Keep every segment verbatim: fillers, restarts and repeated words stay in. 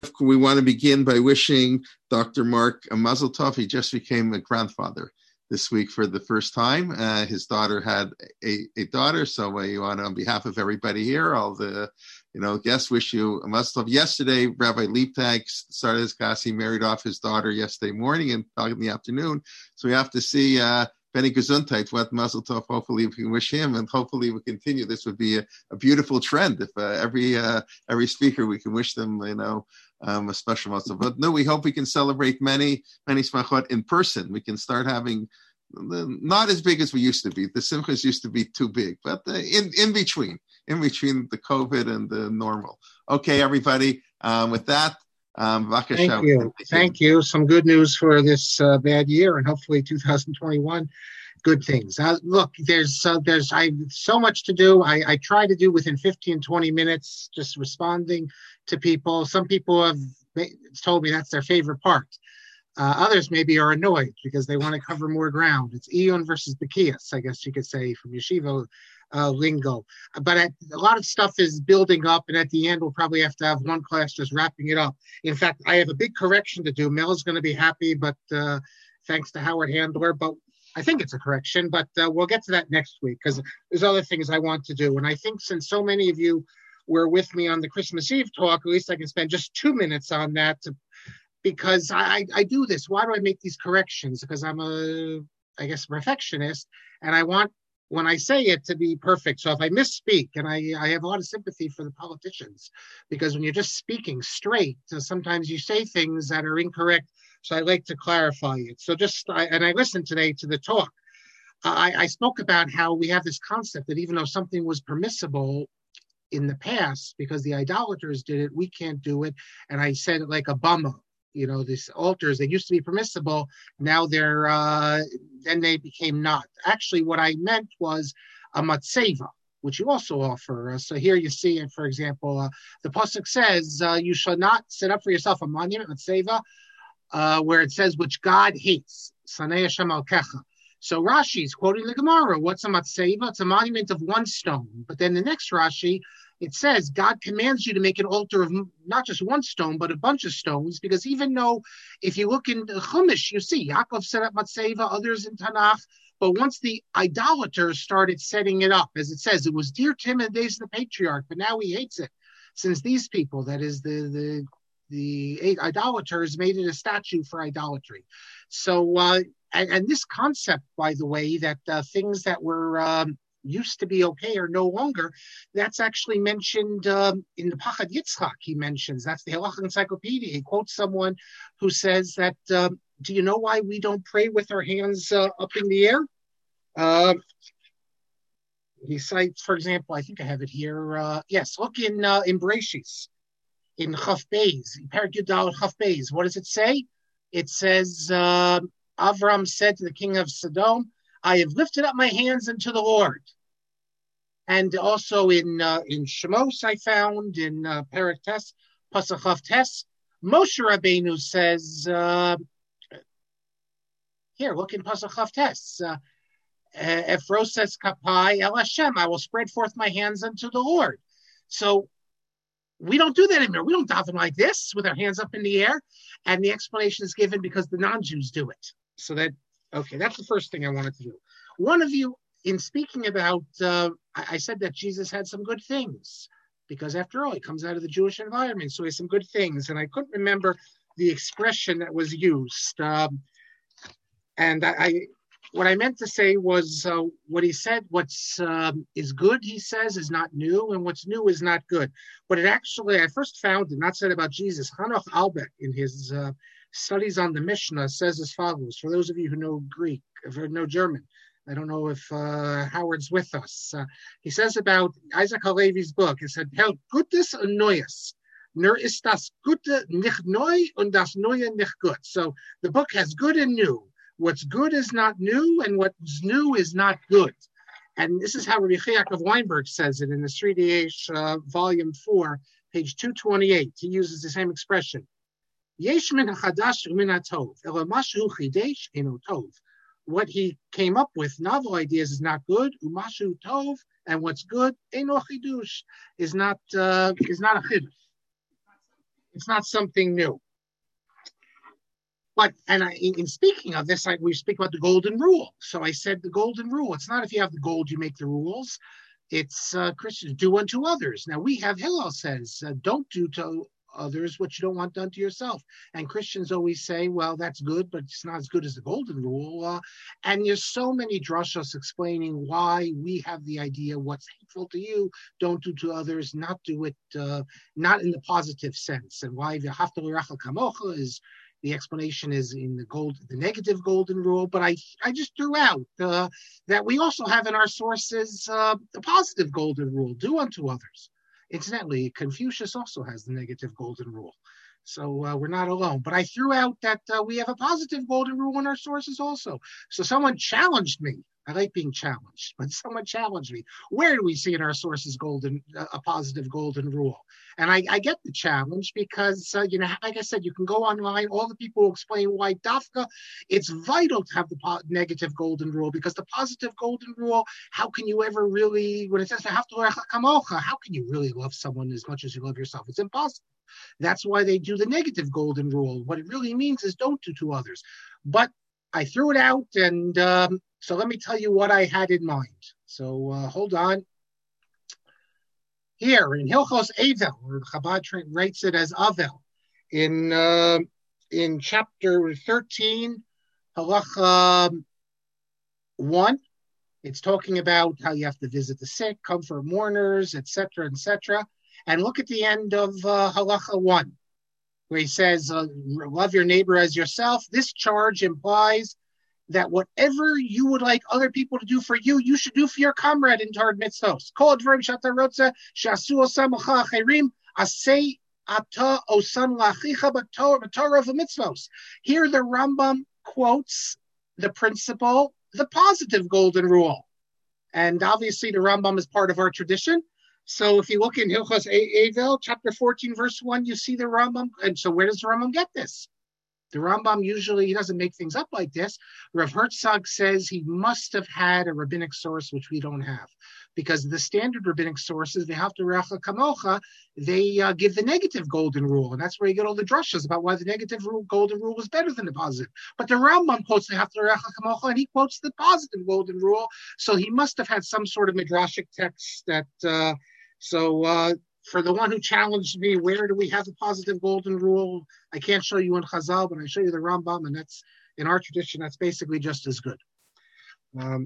We want to begin by wishing Doctor Mark a mazel tov. He just became a grandfather this week for the first time. Uh, his daughter had a, a daughter, so uh, you want to, on behalf of everybody here, all the you know guests, wish you a mazel tov. Yesterday, Rabbi Liebtag started his class. He married off his daughter yesterday morning and in the afternoon. So we have to see uh, Benny Gesundheit, what mazel tov. Hopefully we can wish him, and hopefully we continue. This would be a, a beautiful trend if uh, every uh, every speaker we can wish them, you know. Um, a special mazel. But no, we hope we can celebrate many, many smachot in person. We can start having, not as big as we used to be. The simchas used to be too big, but uh, in, in between, in between the COVID and the normal. Okay, everybody, um, with that, um, thank you. Thank you. Some good news for this uh, bad year, and hopefully two thousand twenty-one. Good things. Uh, look, there's uh, there's I so much to do. I, I try to do within fifteen, twenty minutes, just responding to people. Some people have told me that's their favorite part. Uh, others maybe are annoyed because they want to cover more ground. It's Iyun versus Bekias, I guess you could say, from yeshiva uh, lingo. But at, a lot of stuff is building up, and at the end we'll probably have to have one class just wrapping it up. In fact, I have a big correction to do. Mel's going to be happy, but uh, thanks to Howard Handler. But I think it's a correction, but uh, we'll get to that next week because there's other things I want to do. And I think since so many of you were with me on the Christmas Eve talk, at least I can spend just two minutes on that to, because I, I do this. Why do I make these corrections? Because I'm a, I guess, perfectionist, and I want, when I say it, to be perfect. So if I misspeak, and I, I have a lot of sympathy for the politicians, because when you're just speaking straight, uh, sometimes you say things that are incorrect. So I like to clarify it. So just, I, and I listened today to the talk. Uh, I, I spoke about how we have this concept that even though something was permissible in the past, because the idolaters did it, we can't do it. And I said it like a bummer, you know, these altars, they used to be permissible. Now they're, uh, then they became not. Actually, what I meant was a matzeva, which you also offer. Uh, so here you see it, for example, uh, the pasuk says, uh, you shall not set up for yourself a monument, matzeva, Uh, where it says, which God hates. Sanei Hashem Alkecha. So Rashi is quoting the Gemara. What's a matzeva? It's a monument of one stone. But then the next Rashi, it says, God commands you to make an altar of not just one stone, but a bunch of stones. Because even though, if you look in the Chumash, you see Yaakov set up matzeva, others in Tanakh. But once the idolaters started setting it up, as it says, it was dear to him in the days of the patriarch, but now he hates it. Since these people, that is the the the idolaters, made it a statue for idolatry. So, uh, and, and this concept, by the way, that uh, things that were um, used to be okay are no longer, that's actually mentioned um, in the Pachad Yitzchak, he mentions. That's the Halakha Encyclopedia. He quotes someone who says that, um, do you know why we don't pray with our hands uh, up in the air? Uh, he cites, for example, I think I have it here. Uh, yes, look in, uh, in Bereshis. In Chaf Beis, Perek Yudal Chaf Beis, what does it say? It says, uh, Avram said to the king of Sodom, I have lifted up my hands unto the Lord. And also in uh, in Shemos, I found, in uh, Perek Tes, Pasuk Chaf Tes, Moshe Rabbeinu says, uh, here, look in Pasuk Chaf Tes, uh, Efroses Kapai El Hashem, I will spread forth my hands unto the Lord. So, we don't do that anymore. We don't daven like this with our hands up in the air. And the explanation is given because the non-Jews do it. So that, okay, that's the first thing I wanted to do. One of you, in speaking about, uh, I, I said that Jesus had some good things because after all, he comes out of the Jewish environment. So he has some good things. And I couldn't remember the expression that was used. Um, and I, I what I meant to say was uh, what he said, what's um, is good, he says, is not new, and what's new is not good. But it actually, I first found it, not said about Jesus, Hanoch Albeck, in his uh, studies on the Mishnah, says as follows, for those of you who know Greek, or know German, I don't know if uh, Howard's with us. Uh, he says about Isaac Halevi's book, he said, Hel Gutes und Neues. Nur ist das Gute nicht neu und das Neue nicht gut. So the book has good and new. What's good is not new, and what's new is not good. And this is how Rabbi Yaakov Weinberg says it in the Sri Diyesh, uh, volume four, page two twenty-eight. He uses the same expression. Yesh min hachadash u'min hatov, elo mashu chidesh eno tov. What he came up with, novel ideas, is not good. Umashu tov, and what's good, eno chidush, is not uh, is not a chidush. It's not something new. But, and I, in, in speaking of this, I, we speak about the golden rule. So I said the golden rule. It's not if you have the gold, you make the rules. It's uh, Christians, do unto others. Now we have, Hillel says, uh, don't do to others what you don't want done to yourself. And Christians always say, well, that's good, but it's not as good as the golden rule. Uh, and there's so many drashos explaining why we have the idea what's hateful to you, don't do to others, not do it, uh, not in the positive sense. And why the V'ahavta l'reacha kamocha is, the explanation is in the gold, the negative golden rule. But I, I just threw out uh, that we also have in our sources uh, the positive golden rule: do unto others. Incidentally, Confucius also has the negative golden rule, so uh, we're not alone. But I threw out that uh, we have a positive golden rule in our sources also. So someone challenged me. I like being challenged, but someone challenged me. Where do we see in our sources golden uh, a positive golden rule? And I, I get the challenge because, uh, you know, like I said, you can go online, all the people who explain why Dafka, it's vital to have the po- negative golden rule, because the positive golden rule, how can you ever really, when it says, how can you really love someone as much as you love yourself? It's impossible. That's why they do the negative golden rule. What it really means is don't do to others. But I threw it out, and um, so let me tell you what I had in mind. So uh, hold on. Here in Hilchos Avel, or the Chabad writes it as Avel, in uh, in chapter thirteen, Halacha one, it's talking about how you have to visit the sick, comfort mourners, et cetera, et cetera. And look at the end of uh, Halacha one, where he says, uh, love your neighbor as yourself. This charge implies that whatever you would like other people to do for you, you should do for your comrade in Torah mitzvos. Kol advarim she'ata rotza she'asu osam l'cha acherim asei ata osan l'achicha b'Torah v'mitzvos. Here the Rambam quotes the principle, the positive golden rule. And obviously the Rambam is part of our tradition. So if you look in Hilchos Avel, chapter fourteen, verse one, you see the Rambam. And so where does the Rambam get this? The Rambam usually, he doesn't make things up like this. Rav Herzog says he must have had a rabbinic source, which we don't have. Because the standard rabbinic sources, they have to Recha Kamocha, they uh, give the negative golden rule. And that's where you get all the drushes about why the negative rule, golden rule was better than the positive. But the Rambam quotes the have to Recha Kamocha, and he quotes the positive golden rule. So he must have had some sort of midrashic text that, uh, so, uh, for the one who challenged me, where do we have the positive golden rule? I can't show you in Chazal, but I show you the Rambam, and that's, in our tradition, that's basically just as good. Um,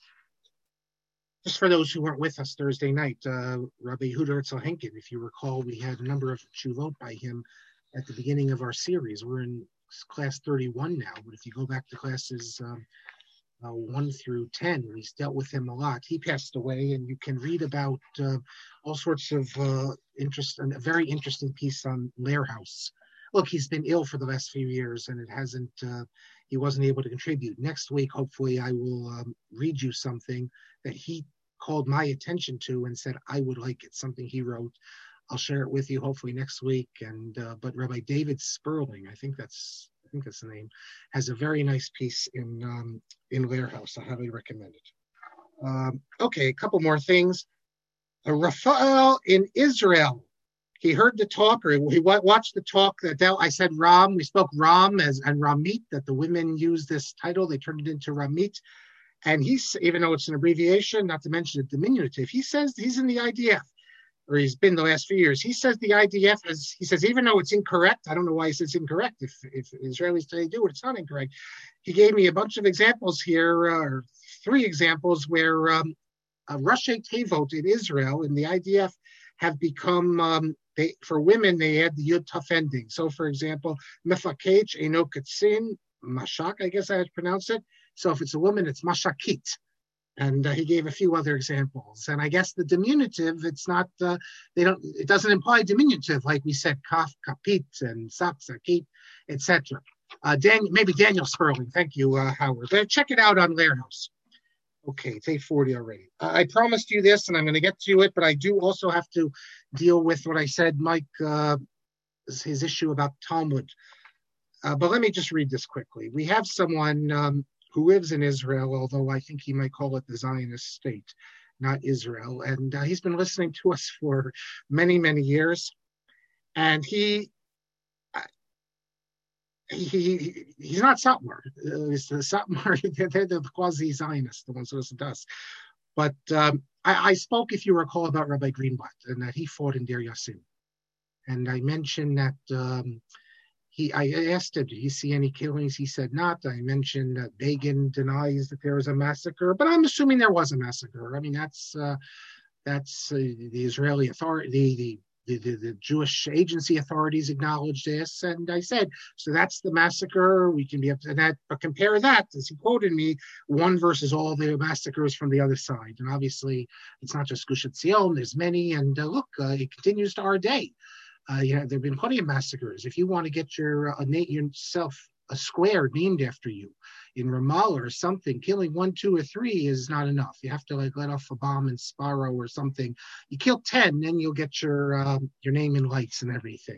just for those who weren't with us Thursday night, uh, Rabbi Yehuda Herzl Henkin, if you recall, we had a number of tshuvot by him at the beginning of our series. We're in class thirty-one now, but if you go back to classes um, Uh, one through ten, we dealt with him a lot. He passed away, and you can read about uh, all sorts of uh, interest, and a very interesting piece on Lehrhaus. Look, he's been ill for the last few years, and it hasn't, uh, he wasn't able to contribute. Next week, hopefully, I will um, read you something that he called my attention to and said, I would like it, something he wrote. I'll share it with you hopefully next week. And uh, but Rabbi David Sperling, I think that's I think that's the name, has a very nice piece in um, in Lehrhaus. I highly recommend it. Um, okay, a couple more things. Uh, Raphael in Israel, he heard the talk, or he watched the talk that I said Ram. We spoke Ram as and Ramit, that the women use this title. They turned it into Ramit. And he's, even though it's an abbreviation, not to mention a diminutive, he says he's in the I D F. Or he's been the last few years. He says the I D F is, he says, even though it's incorrect, I don't know why he says incorrect. If if Israelis today do it, it's not incorrect. He gave me a bunch of examples here, uh, or three examples where um, uh, Rashi Tevot in Israel in the I D F have become, um, they, for women, they had the Yud Tuf ending. So, for example, Mefakech, Eno Katzin, Mashak, I guess I had to pronounce it. So if it's a woman, it's Mashakit. And uh, he gave a few other examples. And I guess the diminutive, it's not, uh, they don't, it doesn't imply diminutive, like we said, kaf, kapit, and sak, sakit, et cetera. Uh, Dan, maybe Daniel Sperling. Thank you, uh, Howard. Uh, check it out on Lehrhaus. Okay, it's eight forty already. Uh, I promised you this, and I'm going to get to it, but I do also have to deal with what I said, Mike, uh, his issue about Talmud. Uh, but let me just read this quickly. We have someone um, who lives in Israel, although I think he might call it the Zionist state, not Israel. And uh, he's been listening to us for many, many years. And he he, he he's not Satmar. Uh, it's the Satmar, they're, they're the quasi-Zionists, the ones who listen to us. But um, I, I spoke, if you recall, about Rabbi Greenblatt and that he fought in Deir Yassin. And I mentioned that um, he, I asked him, did he see any killings? He said not. I mentioned that Begin denies that there was a massacre, but I'm assuming there was a massacre. I mean, that's uh, that's uh, the Israeli authority, the, the The, the, the Jewish agency authorities acknowledged this, and I said, so that's the massacre. We can be up to that, but compare that, as he quoted me, one versus all the massacres from the other side. And obviously, it's not just Gush Etzion, there's many, and uh, look, uh, it continues to our day. Uh, you know, there have been plenty of massacres. If you want to get your uh, yourself a square named after you in Ramallah or something, killing one, two, or three is not enough. You have to like let off a bomb in Sparrow or something. You kill ten, then you'll get your um, your name in lights and everything.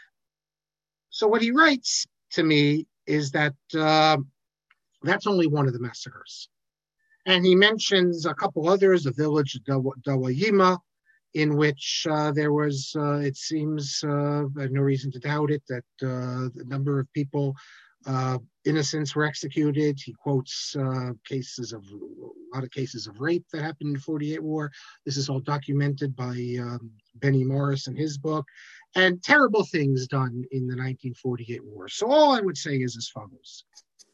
So what he writes to me is that uh, that's only one of the massacres. And he mentions a couple others, a village, Dawayima, in which uh, there was, uh, it seems, uh, I have no reason to doubt it, that uh, the number of people, uh, innocents were executed. He quotes uh, cases of, a lot of cases of rape that happened in the forty-eight war. This is all documented by um, Benny Morris in his book, and terrible things done in the nineteen forty-eight war. So all I would say is as follows.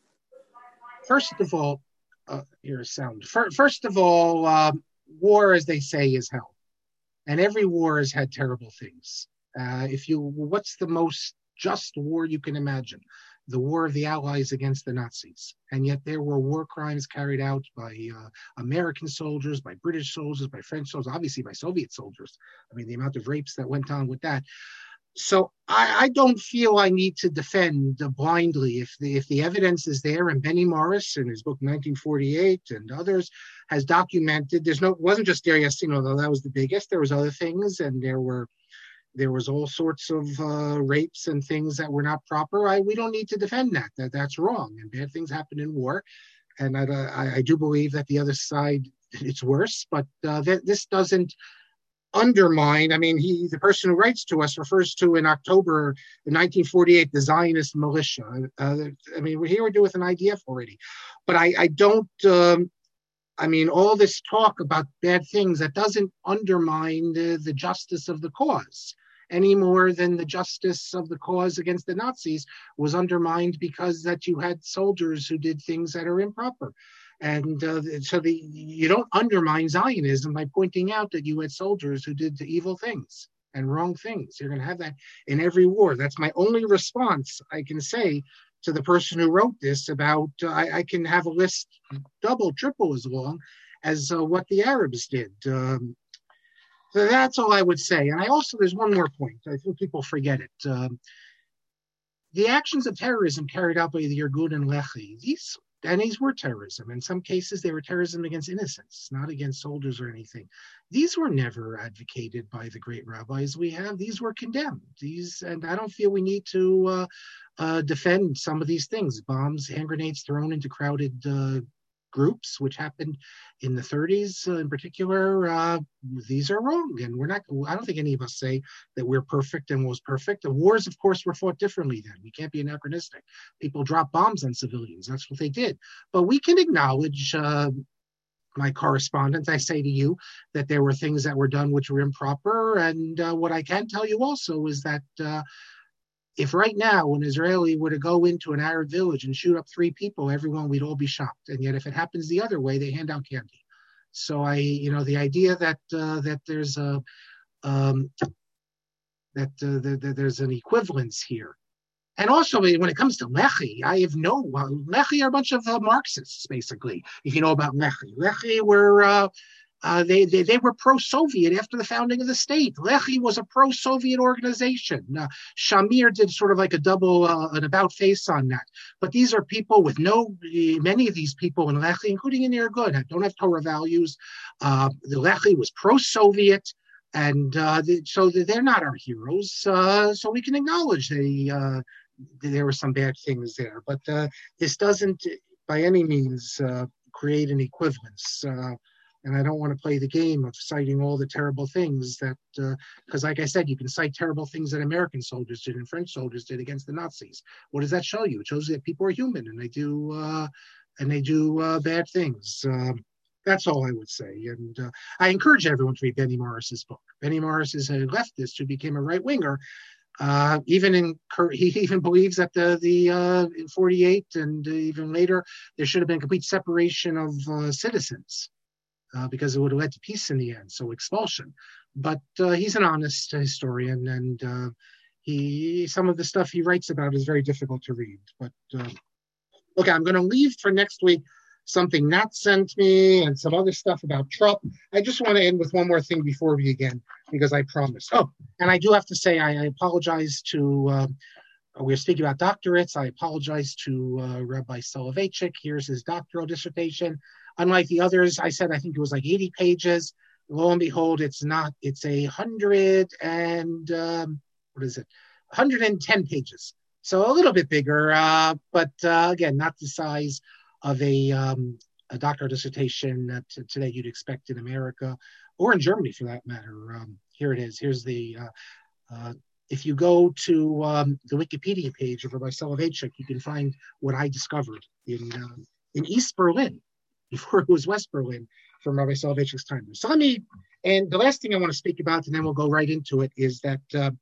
First of all, uh, here's sound. First of all, um, war, as they say, is hell. And every war has had terrible things. Uh, if you, what's the most just war you can imagine? The war of the Allies against the Nazis. And yet there were war crimes carried out by uh, American soldiers, by British soldiers, by French soldiers, obviously by Soviet soldiers. I mean, the amount of rapes that went on with that. So I, I don't feel I need to defend uh, blindly. If the if the evidence is there, and Benny Morris in his book nineteen forty-eight and others has documented, there's no, it wasn't just Deir Yassin, although that was the biggest. There was other things, and there were there was all sorts of uh, rapes and things that were not proper. I we don't need to defend that. That that's wrong, and bad things happen in war. And I I, I do believe that the other side, it's worse, but uh, th- this doesn't undermine. I mean, he, the person who writes to us refers to in October nineteen forty-eight the Zionist militia. Uh, I mean, we're here to do with an I D F already, but I, I don't. Um, I mean, all this talk about bad things, that doesn't undermine the, the justice of the cause any more than the justice of the cause against the Nazis was undermined because that you had soldiers who did things that are improper. And uh, so the, you don't undermine Zionism by pointing out that you had soldiers who did the evil things and wrong things. You're going to have that in every war. That's my only response I can say to the person who wrote this about, uh, I, I can have a list double, triple as long as uh, what the Arabs did. Um, so that's all I would say. And I also, there's one more point. I think people forget it. Um, the actions of terrorism carried out by the Irgun and Lehi, these And these were terrorism. In some cases, they were terrorism against innocents, not against soldiers or anything. These were never advocated by the great rabbis we have. These were condemned. These, and I don't feel we need to uh, uh, defend some of these things. Bombs, hand grenades thrown into crowded uh, groups, which happened in the thirties uh, in particular. Uh, these are wrong, and we're not. I don't think any of us say that we're perfect and was perfect. The wars, of course, were fought differently then. We can't be anachronistic. People dropped bombs on civilians. That's what they did. But we can acknowledge. Uh, my correspondent, I say to you that there were things that were done which were improper, and uh, what I can tell you also is that. Uh, If right now an Israeli were to go into an Arab village and shoot up three people, everyone, we'd all be shocked. And yet if it happens the other way, they hand out candy. So I, you know, the idea that uh, that there's a um, that uh, the, the, there's an equivalence here. And also when it comes to Lehi, I have no, uh, Lehi are a bunch of uh, Marxists, basically, if you know about Lehi. Lehi were, uh, Uh, they, they they were pro-Soviet after the founding of the state. Lehi was a pro-Soviet organization. Uh, Shamir did sort of like a double, uh, an about face on that. But these are people with no, many of these people in Lehi, including in Irgun, don't have Torah values. Uh, the Lehi was pro-Soviet, and uh, the, so they're not our heroes. Uh, so we can acknowledge they, uh, there were some bad things there. But uh, this doesn't, by any means, uh, create an equivalence. Uh, And I don't want to play the game of citing all the terrible things that, because uh, like I said, you can cite terrible things that American soldiers did and French soldiers did against the Nazis. What does that show you? It shows you that people are human and they do uh, and they do uh, bad things. Um, that's all I would say. And uh, I encourage everyone to read Benny Morris's book. Benny Morris is a leftist who became a right winger. Uh, even in he even believes that the the uh, in forty-eight and even later there should have been complete separation of uh, citizens. Uh, because it would have led to peace in the end, so expulsion. But uh, he's an honest historian, and uh, he some of the stuff he writes about is very difficult to read. But uh, okay, I'm going to leave for next week something Nat sent me and some other stuff about Trump. I just want to end with one more thing before we begin, because I promised. Oh, and I do have to say I, I apologize to. Uh, we're speaking about doctorates. I apologize to uh, Rabbi Soloveitchik. Here's his doctoral dissertation. Unlike the others, I said I think it was like eighty pages. Lo and behold, it's not. It's a hundred and um, what is it? one hundred ten pages. So a little bit bigger, uh, but uh, again, not the size of a um, a doctoral dissertation that t- today you'd expect in America or in Germany, for that matter. Um, here it is. Here's the. Uh, uh, if you go to um, the Wikipedia page of Rabbi Soloveitchik, you can find what I discovered in uh, in East Berlin, before it was West Berlin, from Rabbi Soloveitchik's time. So let me, and the last thing I want to speak about, and then we'll go right into it, is that uh,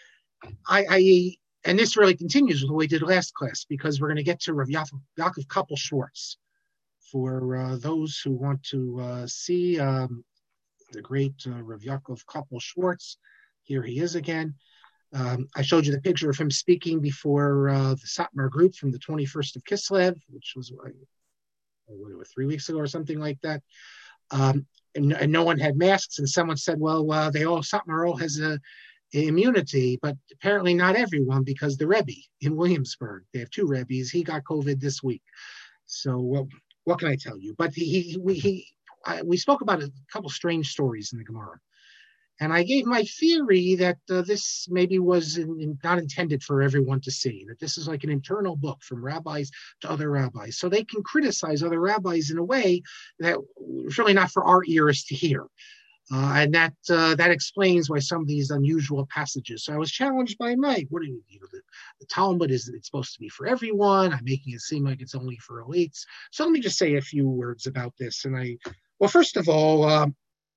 I, I, and this really continues with what we did last class, because we're going to get to Rav Yaakov, Yaakov Koppel Schwartz. For uh, those who want to uh, see um, the great uh, Rav Yaakov Koppel Schwartz, here he is again. Um, I showed you the picture of him speaking before uh, the Satmar group from the twenty-first of Kislev, which was uh, what, three weeks ago or something like that. Um, and, and no one had masks, and someone said, well, uh, they all, Satmar all has a, a immunity, but apparently not everyone, because the Rebbe in Williamsburg, they have two Rebbes, he got COVID this week. So well, what can I tell you? But he, he, we, he, I, we spoke about a couple strange stories in the Gemara. And I gave my theory that uh, this maybe was in, in, not intended for everyone to see, that this is like an internal book from rabbis to other rabbis. So they can criticize other rabbis in a way that is really not for our ears to hear. Uh, and that uh, that explains why some of these unusual passages. So I was challenged by Mike. What do you, you know, the, the Talmud is it's supposed to be for everyone. I'm making it seem like it's only for elites. So let me just say a few words about this. And I, well, first of all, um,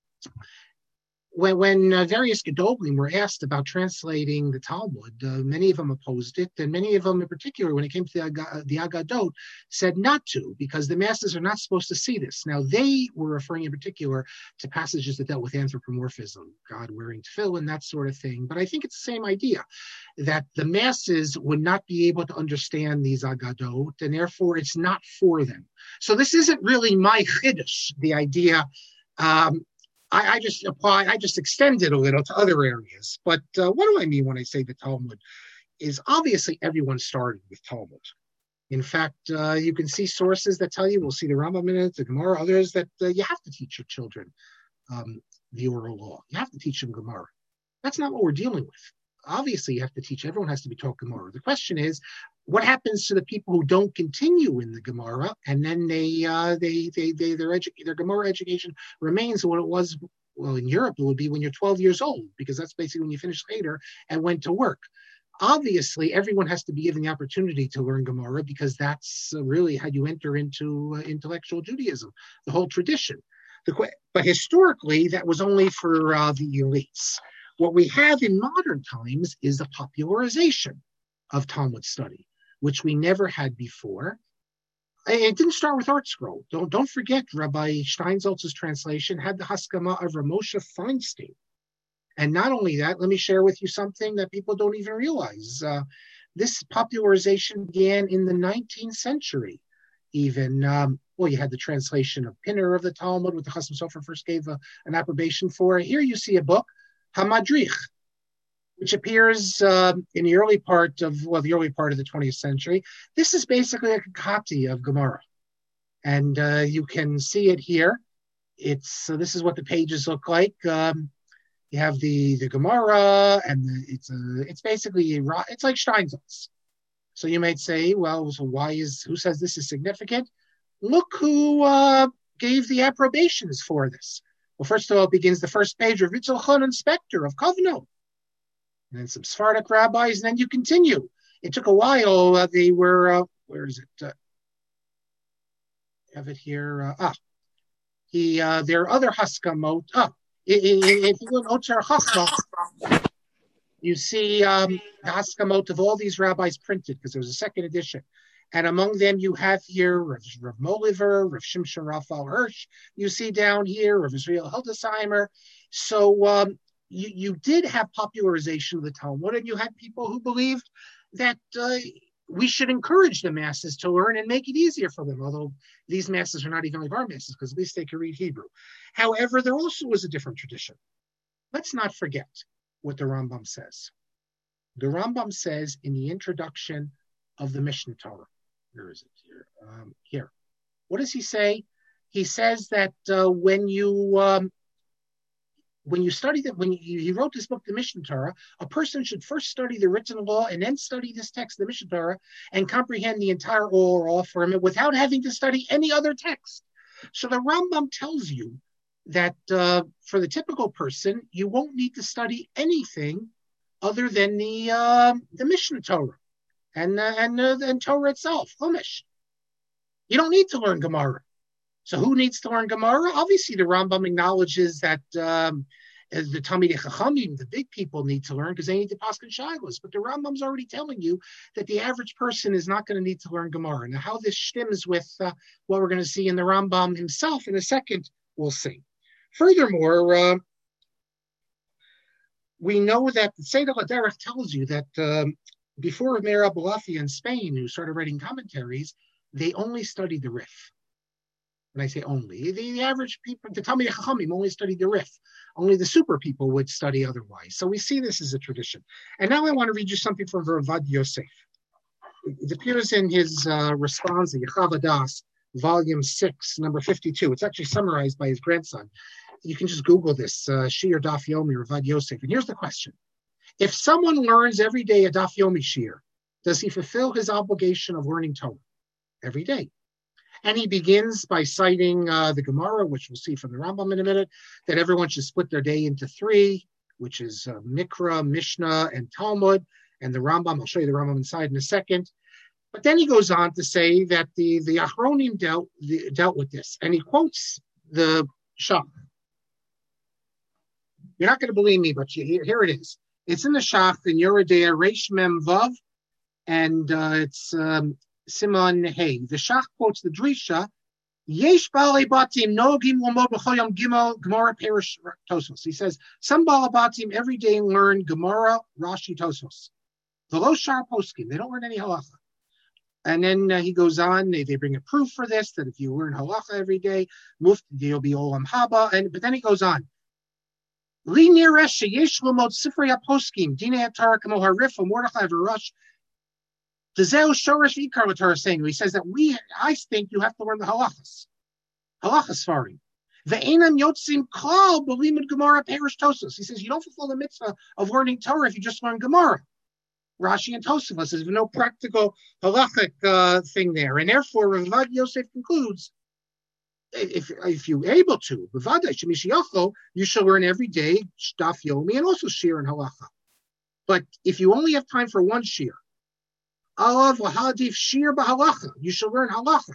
When, when uh, various Gedolim were asked about translating the Talmud, uh, many of them opposed it, and many of them in particular, when it came to the, Ag- the Agadot, said not to, because the masses are not supposed to see this. Now, they were referring in particular to passages that dealt with anthropomorphism, God wearing tefillin, that sort of thing. But I think it's the same idea, that the masses would not be able to understand these Agadot, and therefore it's not for them. So this isn't really my chiddush, the idea. Um, I, I just apply, I just extend it a little to other areas. But uh, what do I mean when I say the Talmud? Is obviously everyone started with Talmud. In fact, uh, you can see sources that tell you, we'll see the Rambam in it, the Gemara, others, that uh, you have to teach your children um, the oral law. You have to teach them Gemara. That's not what we're dealing with. Obviously, you have to teach, everyone has to be taught Gemara. The question is, what happens to the people who don't continue in the Gemara, and then they, uh, they, they, they, their edu- their Gemara education remains what it was? Well, in Europe, it would be when you're twelve years old, because that's basically when you finish later and went to work. Obviously, everyone has to be given the opportunity to learn Gemara, because that's really how you enter into uh, intellectual Judaism, the whole tradition. The, but historically, that was only for uh, the elites. What we have in modern times is the popularization of Talmud study, which we never had before. It didn't start with Art Scroll. Don't, don't forget, Rabbi Steinsaltz's translation had the Haskama of Ramosha Feinstein. And not only that, let me share with you something that people don't even realize. Uh, this popularization began in the nineteenth century, even. Um, well, you had the translation of Pinner of the Talmud, with the Chasam Sofer first gave a, an approbation for. Here you see a book, Hamadrich, which appears uh, in the early part of, well, the early part of the twentieth century. This is basically a copy of Gemara. And uh, you can see it here. It's, so this is what the pages look like. Um, you have the, the Gemara, and the, it's a, it's basically, a, it's like Steinsaltz. So you might say, well, so why is, who says this is significant? Look who uh, gave the approbations for this? Well, first of all, it begins the first page of Ritzel Chanan Spector of Kovno, and then some Sephardic rabbis, and then you continue. It took a while. Uh, they were, uh, where is it? Uh, have it here. Uh, ah, he. Uh, there are other Haskamot. Ah, if you go to Otzar Chachma, you see um, the Haskamot of all these rabbis printed, because there was a second edition. And among them, you have here Rav, Rav Moliver, Rav Shimshon Raphael Hirsch. You see down here Rav Israel Hildesheimer. So um, you, you did have popularization of the Talmud, and you had people who believed that uh, we should encourage the masses to learn and make it easier for them, although these masses are not even like our masses, because at least they can read Hebrew. However, there also was a different tradition. Let's not forget what the Rambam says. The Rambam says in the introduction of the Mishnah Torah, where is it here? Um, here. What does he say? He says that uh, when you um, when you study that, when you, he wrote this book, the Mishnah Torah, a person should first study the written law and then study this text, the Mishnah Torah, and comprehend the entire oral from it without having to study any other text. So the Rambam tells you that uh, for the typical person, you won't need to study anything other than the uh, the Mishnah Torah and uh, and uh, and Torah itself, Chumash. You don't need to learn Gemara. So who needs to learn Gemara? Obviously, the Rambam acknowledges that um, as the Talmidei Chachamim, the big people, need to learn because they need to paskin shaylos. But the Rambam's already telling you that the average person is not going to need to learn Gemara. Now, how this stems with uh, what we're going to see in the Rambam himself in a second, we'll see. Furthermore, uh, we know that the Seder HaDerech tells you that um, before Meir Abulafi in Spain, who started writing commentaries, they only studied the Rif. When I say only, the, the average people, the Talmidei Chachamim only studied the Rif. Only the super people would study otherwise. So we see this as a tradition. And now I want to read you something from Ravad Yosef. It appears in his uh, response, Yechav Das, volume six, number fifty-two. It's actually summarized by his grandson. You can just Google this, uh, Shir Daf Yomi, Ravad Yosef. And here's the question. If someone learns every day a Daf Yomi Shir, does he fulfill his obligation of learning Torah every day? And he begins by citing uh, the Gemara, which we'll see from the Rambam in a minute, that everyone should split their day into three, which is uh, Mikra, Mishnah, and Talmud. And the Rambam, I'll show you the Rambam inside in a second. But then he goes on to say that the, the Achronim dealt, the, dealt with this. And he quotes the Shach. You're not going to believe me, but you, here, here it is. It's in the Shach, in Yoredea, Reish Mem Vav, and uh, it's... Um, Simon Hey. The Shach quotes the Drisha, Yesh Baalei Batim Nogim Lomod B'Choyam Gimel Gemara Perish Tosos. He says, some Baalei Batim every day learn Gemara, Rashi, Tosos. The Lo Shar Poskim, they don't learn any halacha. And then uh, he goes on, they, they bring a proof for this, that if you learn halacha every day, muft, you'll be Olam Haba. And, but then he goes on, Li Niresh Yesh Lomod Sifrei HaPoskim, Dinei HaTorah Kamo Harif, Mordechai V'Rosh. The Zeo Shorish Ikar, what Torah is saying, he says that we, I think you have to learn the halachas. Halachas farim. The Einam Yotzim Klal B'Limud Gemara Perish Tosos. He says you don't fulfill the mitzvah of learning Torah if you just learn Gemara. Rashi and Tosafos says there's no practical halachic uh, thing there. And therefore, Ravad Yosef concludes, if if you're able to, B'Vadai Shemishiyacho, you shall learn every day Daf Yomi and also Shir and Halacha. But if you only have time for one Shir, Alav lahadif shir b'halacha. You should learn halacha.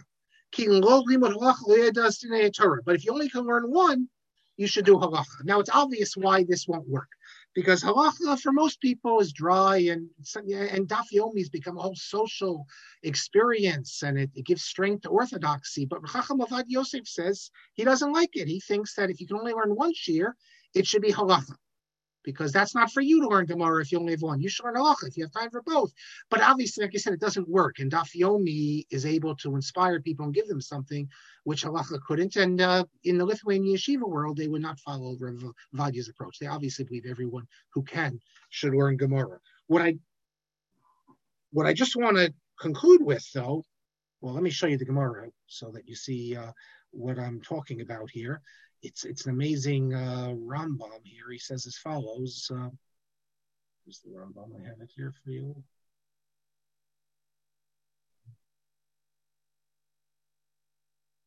But if you only can learn one, you should do halacha. Now it's obvious why this won't work, because halacha for most people is dry, and and daf yomi has become a whole social experience, and it, it gives strength to orthodoxy. But Chacham Avad Yosef says he doesn't like it. He thinks that if you can only learn one shir, it should be halacha. Because that's not for you to learn Gemara if you only have one. You should learn halacha if you have time for both. But obviously, like I said, it doesn't work. And Daf Yomi is able to inspire people and give them something which halacha couldn't. And uh, in the Lithuanian yeshiva world, they would not follow Rav Vadya's approach. They obviously believe everyone who can should learn Gemara. What I, what I just want to conclude with, though, well, let me show you the Gemara so that you see uh, what I'm talking about here. It's it's an amazing uh, Rambam here. He says as follows. Uh, here's the Rambam. I have it here for you.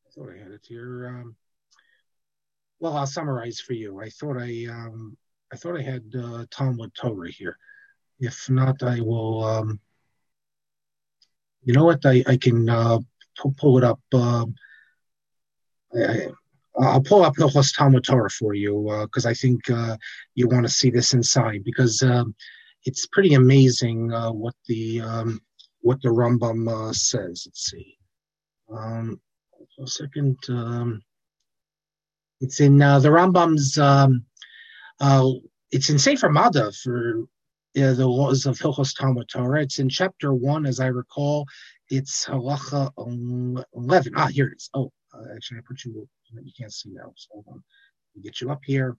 I thought I had it here. Um, well, I'll summarize for you. I thought I um, I thought I had uh, Talmud Torah here. If not, I will. Um, you know what? I I can uh, pull, pull it up. Uh, I, I'll pull up Hilchos Talmud Torah for you because uh, I think uh, you want to see this inside because um, it's pretty amazing uh, what the um, what the Rambam uh, says. Let's see. Um, a second. Um, it's in uh, the Rambam's. Um, uh, it's in Sefer Mada for uh, the laws of Hilchos Talmud Torah. It's in chapter one, as I recall. It's halacha eleven. Ah, here it is. Oh, uh, actually, I put you. You can't see now. So hold on. Let me get you up here.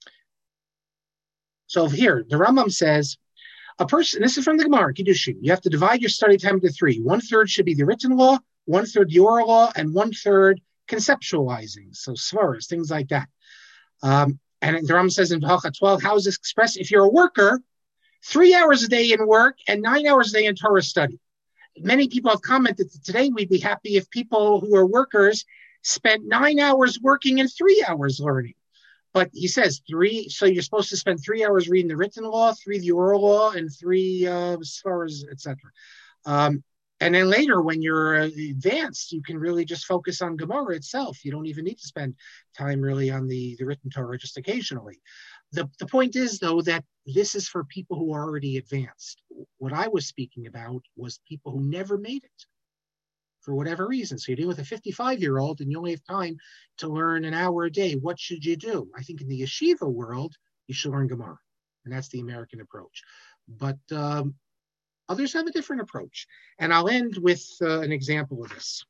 So here, the Rambam says, a person, this is from the Gemara, Kiddushin, you have to divide your study time into three. One third should be the written law, one third the oral law, and one third conceptualizing. So svaras, things like that. Um, and the Rambam says in Halacha twelve, how is this expressed? If you're a worker, three hours a day in work and nine hours a day in Torah study. Many people have commented that today we'd be happy if people who are workers spent nine hours working and three hours learning. But he says three, so you're supposed to spend three hours reading the written law, three the oral law, and three uh, as far as et cetera. Um, and then later, when you're uh, advanced, you can really just focus on Gemara itself. You don't even need to spend time really on the, the written Torah, just occasionally. The, the point is, though, that this is for people who are already advanced. What I was speaking about was people who never made it, for whatever reason. So you're dealing with a fifty-five-year-old and you only have time to learn an hour a day. What should you do? I think in the yeshiva world, you should learn Gemara. And that's the American approach. But um, others have a different approach. And I'll end with uh, an example of this.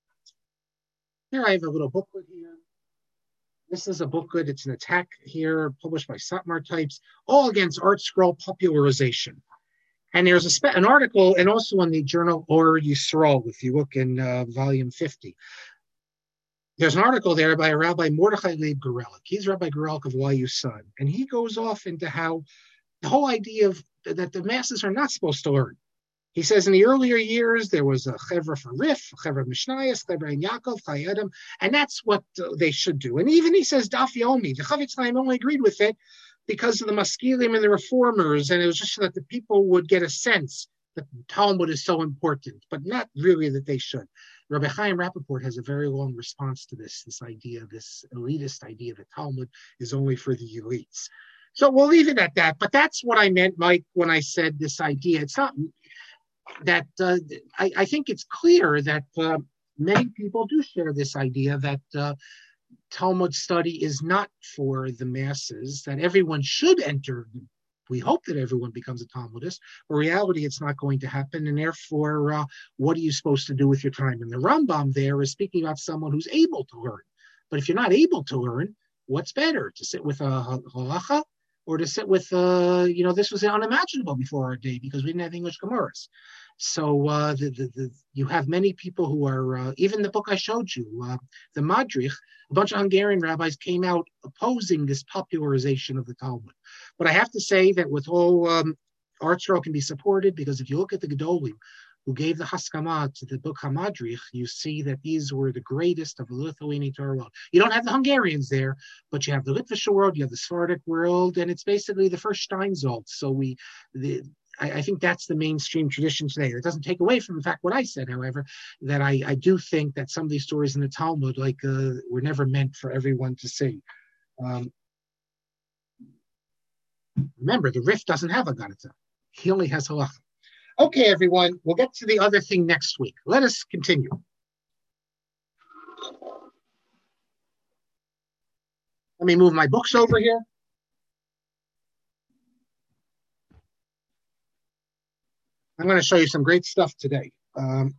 Here I have a little booklet here. This is a booklet. It's an attack here, published by Satmar Types, all against Art Scroll popularization. And there's a spe- an article, and also in the journal Or Yisrael, if you look in uh, volume fifty. There's an article there by Rabbi Mordechai Leib Gorelik. He's Rabbi Gorelik of Y U Sun. And he goes off into how the whole idea of that the masses are not supposed to learn. He says in the earlier years, there was a Chevra for Rif, Chevra Mishnayos, Chevra and Yaakov, Chai Adam, and that's what uh, they should do. And even he says, Daf Yomi, the Chavetz Chaim only agreed with it because of the Maskilim and the Reformers, and it was just so that the people would get a sense that Talmud is so important, but not really that they should. Rabbi Chaim Rappaport has a very long response to this, this idea, this elitist idea that Talmud is only for the elites. So we'll leave it at that, but that's what I meant, Mike, when I said this idea. It's not that, uh, I, I think it's clear that uh, many people do share this idea that uh, Talmud study is not for the masses, that everyone should enter. We hope that everyone becomes a Talmudist. But in reality, it's not going to happen. And therefore, uh, what are you supposed to do with your time? And the Rambam there is speaking about someone who's able to learn. But if you're not able to learn, what's better? To sit with a halacha or to sit with, uh, you know, this was unimaginable before our day because we didn't have English Gemaras. So uh, the, the, the, you have many people who are, uh, even the book I showed you, uh, the Madrich, a bunch of Hungarian rabbis came out opposing this popularization of the Talmud. But I have to say that with all um, Art Scroll can be supported, because if you look at the Gedolim who gave the Haskama to the book HaMadrich, you see that these were the greatest of the Lithuanian Torah world. You don't have the Hungarians there, but you have the Litvish world, you have the Sephardic world, and it's basically the first Steinsaltz. So we, the, I, I think that's the mainstream tradition today. It doesn't take away from the fact what I said, however, that I, I do think that some of these stories in the Talmud, like, uh, were never meant for everyone to see. Um, remember, the Rif doesn't have a Gadata. He only has halacha. Okay, everyone, we'll get to the other thing next week. Let us continue. Let me move my books over here. I'm going to show you some great stuff today. Um,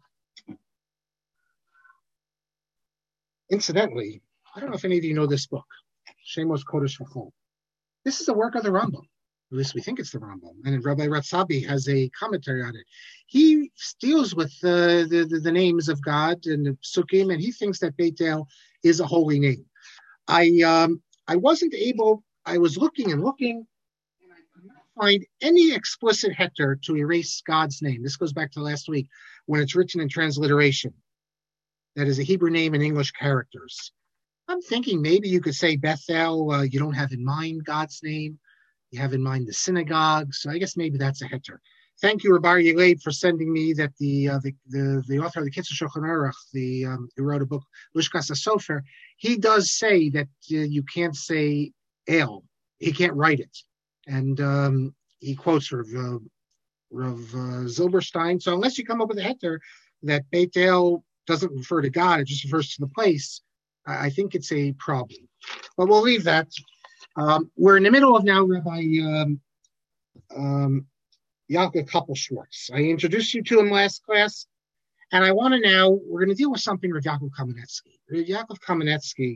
incidentally, I don't know if any of you know this book, Shemos Kodesh V'chol. This is a work of the Rambam. At least we think it's the Rambam. And Rabbi Ratzabi has a commentary on it. He deals with uh, the, the, the names of God and the Psukim, and he thinks that Beit El is a holy name. I um, I wasn't able, I was looking and looking, and I could not find any explicit heter to erase God's name. This goes back to last week when it's written in transliteration. that is a Hebrew name in English characters. I'm thinking maybe you could say Bethel, uh, you don't have in mind God's name. You have in mind the synagogue. So I guess maybe that's a heter. Thank you, Rabbi Yelaid, for sending me that the uh, the, the the author of the Kitzur Shulchan Aruch, the um, who wrote a book, Lishkas HaSofer, he does say that uh, you can't say El. He can't write it. And um, he quotes Rav, uh, Rav uh, Zilberstein. So unless you come up with a heter that Beit El doesn't refer to God, it just refers to the place, I, I think it's a problem. But we'll leave that. Um, we're in the middle of now Rabbi um, um, Yaakov Koppel-Schwartz. I introduced you to him last class, and I want to now, we're going to deal with something with Yaakov Kamenetsky. Yaakov Kamenetsky,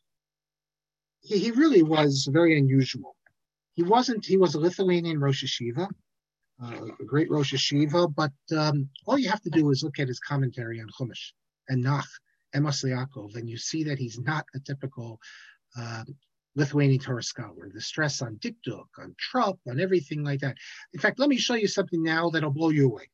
he, he really was very unusual. He wasn't, he was a Lithuanian Rosh Hashiva, uh, a great Rosh Hashiva, but um, all you have to do is look at his commentary on Chumash and Nach, Emas Yaakov, and you see that he's not a typical uh, Lithuanian Torah scholar. The stress on dikduk, on trup, on everything like that. In fact, let me show you something now that'll blow you away.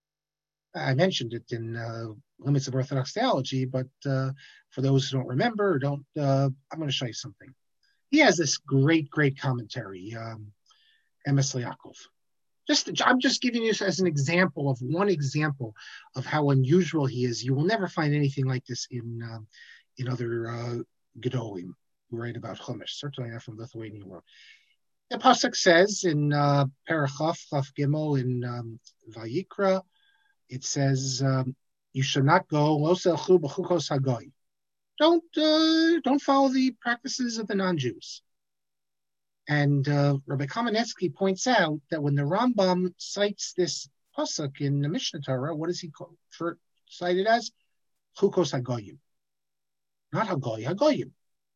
I mentioned it in uh, Limits of Orthodox Theology, but uh, for those who don't remember or don't, uh, I'm going to show you something. He has this great, great commentary, um, Emes Yaakov. Just, I'm just giving you as an example of one example of how unusual he is. You will never find anything like this in um, in other uh, Gedolim who write about Chumash, certainly not from the Lithuanian world. The pasuk says in uh, Parachaf, Chaf Gimel in um, Vayikra, it says, um, "You should not go lo selchu b'chukos hagoy." Don't uh, don't follow the practices of the non-Jews. And uh, Rabbi Kamenetsky points out that when the Rambam cites this pasuk in the Mishnah Torah, what does he call, for, cite it as? Chukos hagoyim, not hagoy, hagoyim.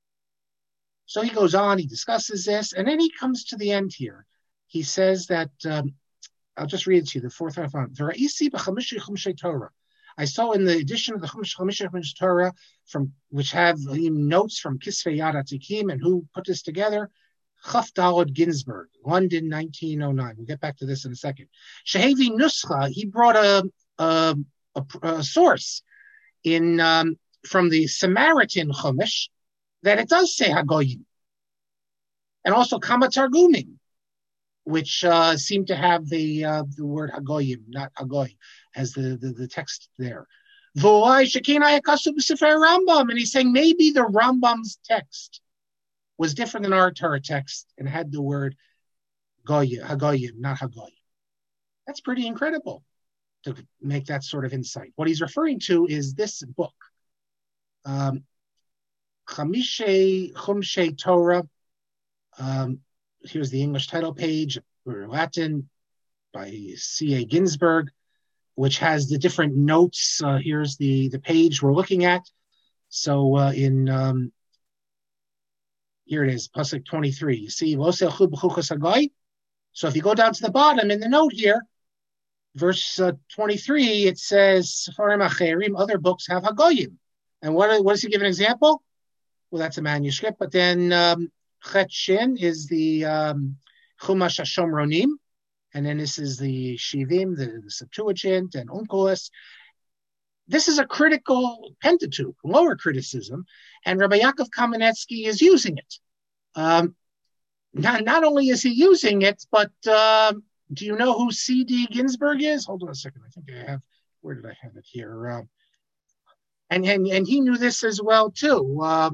So he goes on, he discusses this, and then he comes to the end here. He says that, um, I'll just read it to you, the fourth half on. Torah. I saw in the edition of the Chumash Chamishi Torah, from which have notes from Kisvei Yad Atikim, and who put this together? Chaf Daled Ginsburg, London, nineteen oh nine. We'll get back to this in a second. Shehevi Nuscha, he brought a, a, a, a source in um, from the Samaritan Chumash, that it does say Hagoyim. And also Kama Targumim, which uh, seem to have the uh, the word Hagoyim, not Hagoy, as the, the, the text there. And he's saying maybe the Rambam's text was different than our Torah text and had the word Goyim, Hagoyim, not Hagoy. That's pretty incredible to make that sort of insight. What he's referring to is this book. Um, Chamishe Chumshe Torah. Um, here's the English title page, or Latin, by C A Ginsburg, which has the different notes. Uh, here's the, the page we're looking at. So uh, in um, here it is, pasuk twenty-three. You see, so if you go down to the bottom in the note here, verse uh, twenty-three, it says, Sefarim Acherim, other books have Hagoyim. And what, what does he give an example? Well, that's a manuscript, but then um, Chet Shin is the um, Chumash HaShomronim, and then this is the Shivim, the, the Septuagint, and Onkelos. This is a critical Pentateuch, lower criticism, and Rabbi Yaakov Kamenetsky is using it. Um, not, not only is he using it, but uh, do you know who C D Ginsburg is? Hold on a second. I think I have, where did I have it here? Uh, and, and, and he knew this as well, too. Uh,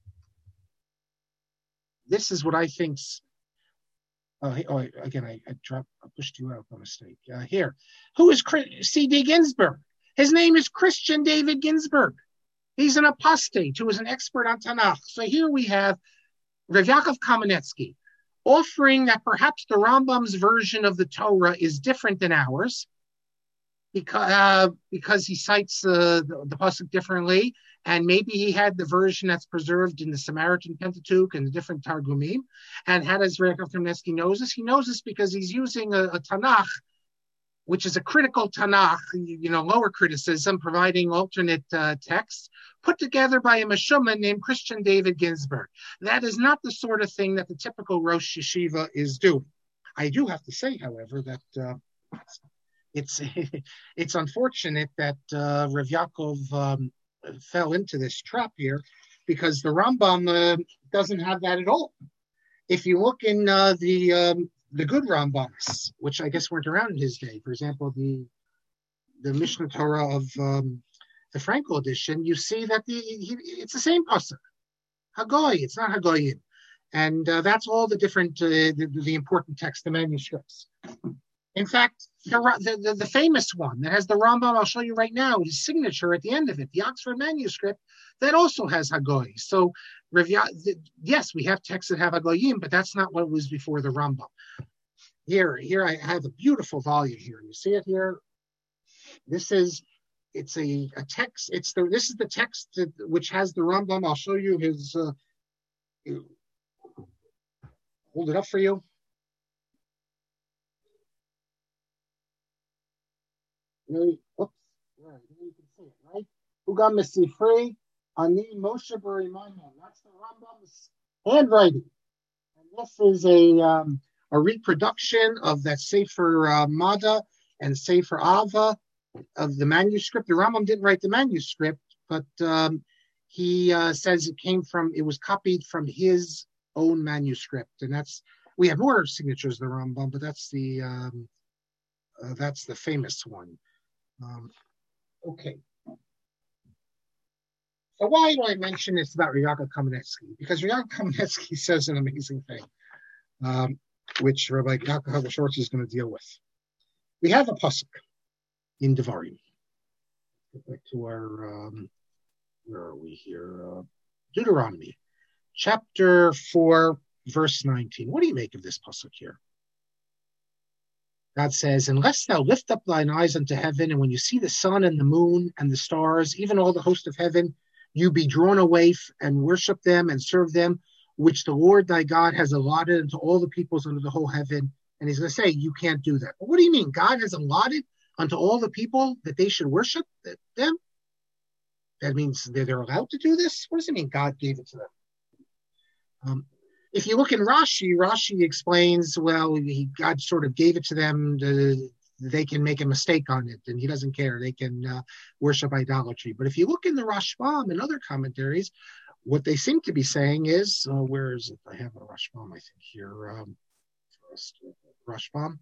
this is what I think's, oh, oh again, I, I dropped, I pushed you out by mistake. Uh, here, who is C D Ginsburg? His name is Christian David Ginsburg. He's an apostate who is an expert on Tanakh. So here we have Rav Yaakov Kamenetsky offering that perhaps the Rambam's version of the Torah is different than ours because, uh, because he cites uh, the, the pasuk differently, and maybe he had the version that's preserved in the Samaritan Pentateuch and the different Targumim. And how does Rav Yaakov Kamenetsky knows this? He knows this because he's using a, a Tanakh, which is a critical Tanakh, you know, lower criticism, providing alternate uh, texts, put together by a Meshumah named Christian David Ginsburg. That is not the sort of thing that the typical Rosh Yeshiva is doing. I do have to say, however, that uh, it's it's unfortunate that uh, Rav Yaakov um, fell into this trap here because the Rambam uh, doesn't have that at all. If you look in uh, the um, the good Rambams, which I guess weren't around in his day, for example, the the Mishnah Torah of um, the Frankel edition, you see that the he, it's the same pasuk, Hagoy. It's not Hagoyim, and uh, that's all the different uh, the, the important text, the manuscripts. In fact, the, the, the famous one that has the Rambam, I'll show you right now, his signature at the end of it, the Oxford manuscript, that also has Hagoy. So, yes, we have texts that have Hagoyim, but that's not what was before the Rambam. Here, here I have a beautiful volume here. You see it here? This is, it's a, a text, it's the, this is the text that, which has the Rambam. I'll show you his, uh, hold it up for you. Oops, right, you can see it, right? Ugam Mesifrei, Ani Moshe Barimaimon. That's the Rambam's handwriting. And this is a um, a reproduction of that Sefer uh, Mada and Sefer Ava of the manuscript. The Rambam didn't write the manuscript, but um, he uh, says it came from, it was copied from his own manuscript. And that's, we have more signatures of the Rambam, but that's the, um, uh, that's the famous one. Um, okay. So why do I mention this about Ryaka Kamenetsky? Because Ryaka Kamenetsky says an amazing thing, um, which Rabbi Yaakov Shorty is going to deal with. We have a pasuk in Devarim. Get back to our, um, where are we here? Uh, Deuteronomy, chapter four, verse nineteen. What do you make of this pasuk here? God says, unless thou lift up thine eyes unto heaven, and when you see the sun and the moon and the stars, even all the host of heaven, you be drawn away and worship them and serve them, which the Lord thy God has allotted unto all the peoples under the whole heaven. And he's going to say, you can't do that. But what do you mean? God has allotted unto all the people that they should worship them? That means they're allowed to do this? What does it mean God gave it to them? Um, If you look in Rashi, Rashi explains, well, he, God sort of gave it to them. To, they can make a mistake on it, and he doesn't care. They can uh, worship idolatry. But if you look in the Rashbam and other commentaries, what they seem to be saying is, uh, where is it? I have a Rashbam, I think, here. Um, first, Rashbam.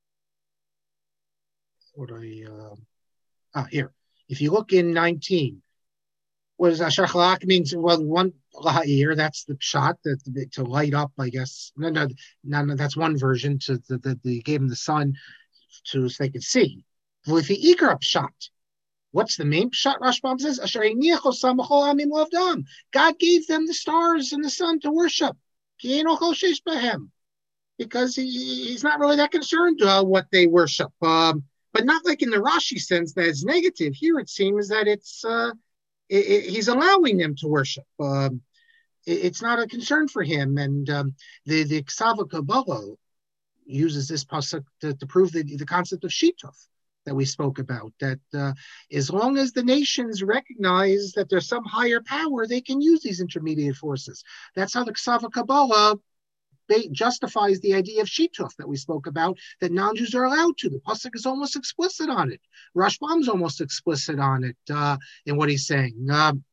What I, uh, ah, here. If you look in nineteen, what does Asher Chalak means? Well, one laha'ir, that's the shot that to light up, I guess. No, no, no, no that's one version. To the, the, the gave them the sun to so they could see. Well, if he ikar up shot, what's the main shot? Rashbam says, Asher einiach amim lavdam. God gave them the stars and the sun to worship. Ki ein ochel sheish behem, because he, he's not really that concerned uh, what they worship. Um, but not like in the Rashi sense that it's negative. Here it seems that it's. Uh, It, it, he's allowing them to worship. Um, it, it's not a concern for him. And um, the, the Ksava Kabbalah uses this pasuk to, to prove the, the concept of Shituf that we spoke about, that uh, as long as the nations recognize that there's some higher power, they can use these intermediate forces. That's how the Ksava Kabbalah justifies the idea of Shituf that we spoke about, that non-Jews are allowed to. The pasuk is almost explicit on it. Rashbam's almost explicit on it uh, in what he's saying. Um,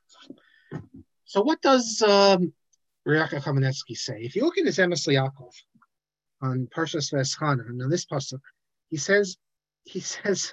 so what does um, Ryaka Kamenetsky say? If you look at his Emes Yaakov on Parshas V'eschana, and on this pasuk, he says, he says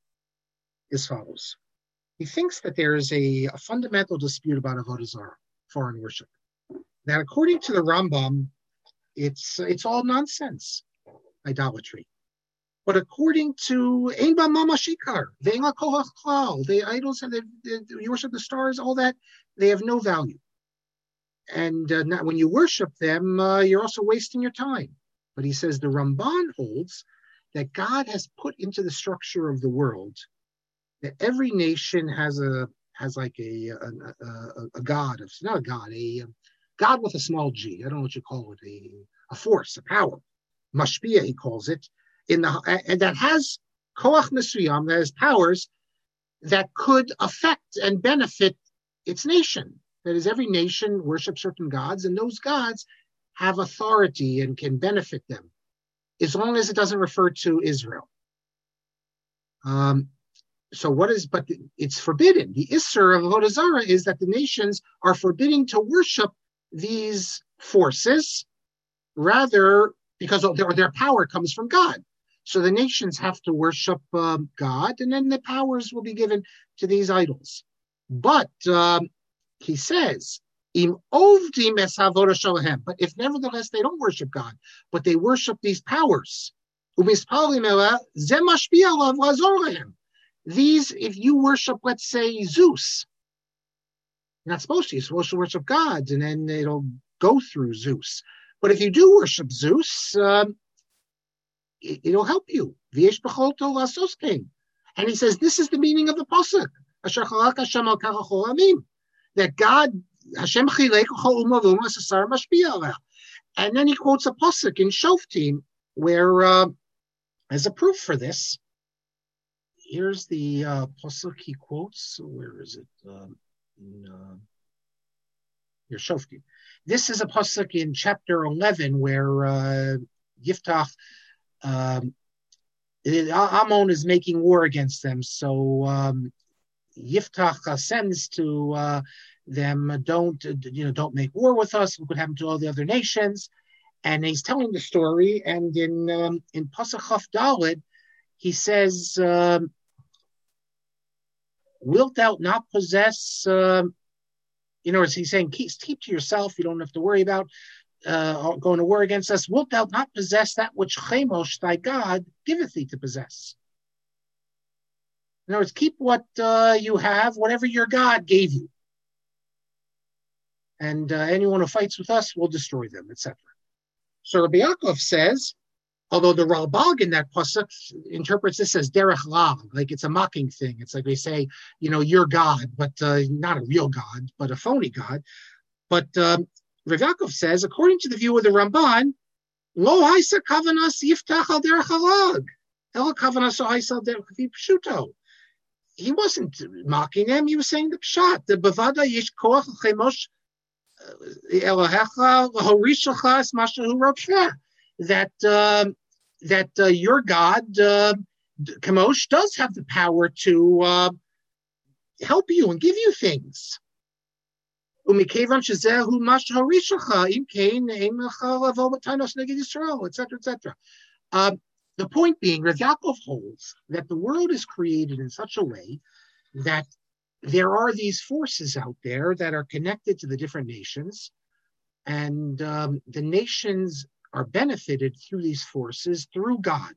as follows. He thinks that there is a, a fundamental dispute about Avodah Zarah, foreign worship. That according to the Rambam, it's it's all nonsense, idolatry. But according to Ein Ba Mama Shikar, Ve'en La Koach Klal, the idols, they, they, you worship the stars, all that, they have no value. And uh, not, when you worship them, uh, you're also wasting your time. But he says the Ramban holds that God has put into the structure of the world that every nation has a has like a a, a, a god of not a god a God with a small g. I don't know what you call it, a, a force, a power. Mashpia, he calls it, in the and that has koach mesuyam, that has powers that could affect and benefit its nation. That is, every nation worships certain gods, and those gods have authority and can benefit them, as long as it doesn't refer to Israel. Um, so what is, but it's forbidden. The Isser of Avodah Zarah is that the nations are forbidden to worship these forces, rather because their, their power comes from God. So the nations have to worship um, God, and then the powers will be given to these idols. But um, he says, Im ovdim es havodah shalahem. But if nevertheless they don't worship God, but they worship these powers, umispalim ela ze mashpia alav lazor lehem. These, if you worship, let's say, Zeus, you're not supposed to. You're supposed to worship gods, and then it'll go through Zeus. But if you do worship Zeus, um, it, it'll help you. V'yesh b'cholto lasos king. And he says, this is the meaning of the pasuk. Asher chalak Hashem al karachol amim. That God, Hashem chilek chol umavum asasar mashpia aleh. And then he quotes a pasuk in Shoftim, where, uh, as a proof for this, here's the uh, pasuk he quotes. Where is it? Um, in, uh, here, Shoftim. This is a pasuk in chapter eleven where uh, Yiftach, um, Ammon is making war against them. So um, Yiftach uh, sends to uh, them, don't you know, don't make war with us. Look what happened to all the other nations. And he's telling the story. And in um, in pasuk Chaf Daled, he says, um, wilt thou not possess, um, in other words, he's saying, keep, keep to yourself, you don't have to worry about uh, going to war against us. Wilt thou not possess that which Chemosh, thy God, giveth thee to possess? In other words, keep what uh, you have, whatever your God gave you. And uh, anyone who fights with us, we'll destroy them, et cetera. So Rabbi Yaakov says, although the Ralbag in that pasuk interprets this as derech lag, like it's a mocking thing. It's like they say, you know, you're God, but uh, not a real God, but a phony God. But um, Rav Yaakov says, according to the view of the Ramban, lo haisa kavanas yiftach al derech lag, ela kavanas haisa derech pshuto. He wasn't mocking them. He was saying the pshat, the bavada yish koach chemosh elohecha lahorishacha es mashahu rotzeh. That uh, that uh, your God, uh, Kamosh, does have the power to uh, help you and give you things. et cetera, et cetera. Uh, the point being, Rav Yaakov holds that the world is created in such a way that there are these forces out there that are connected to the different nations, and um, the nations are benefited through these forces through God.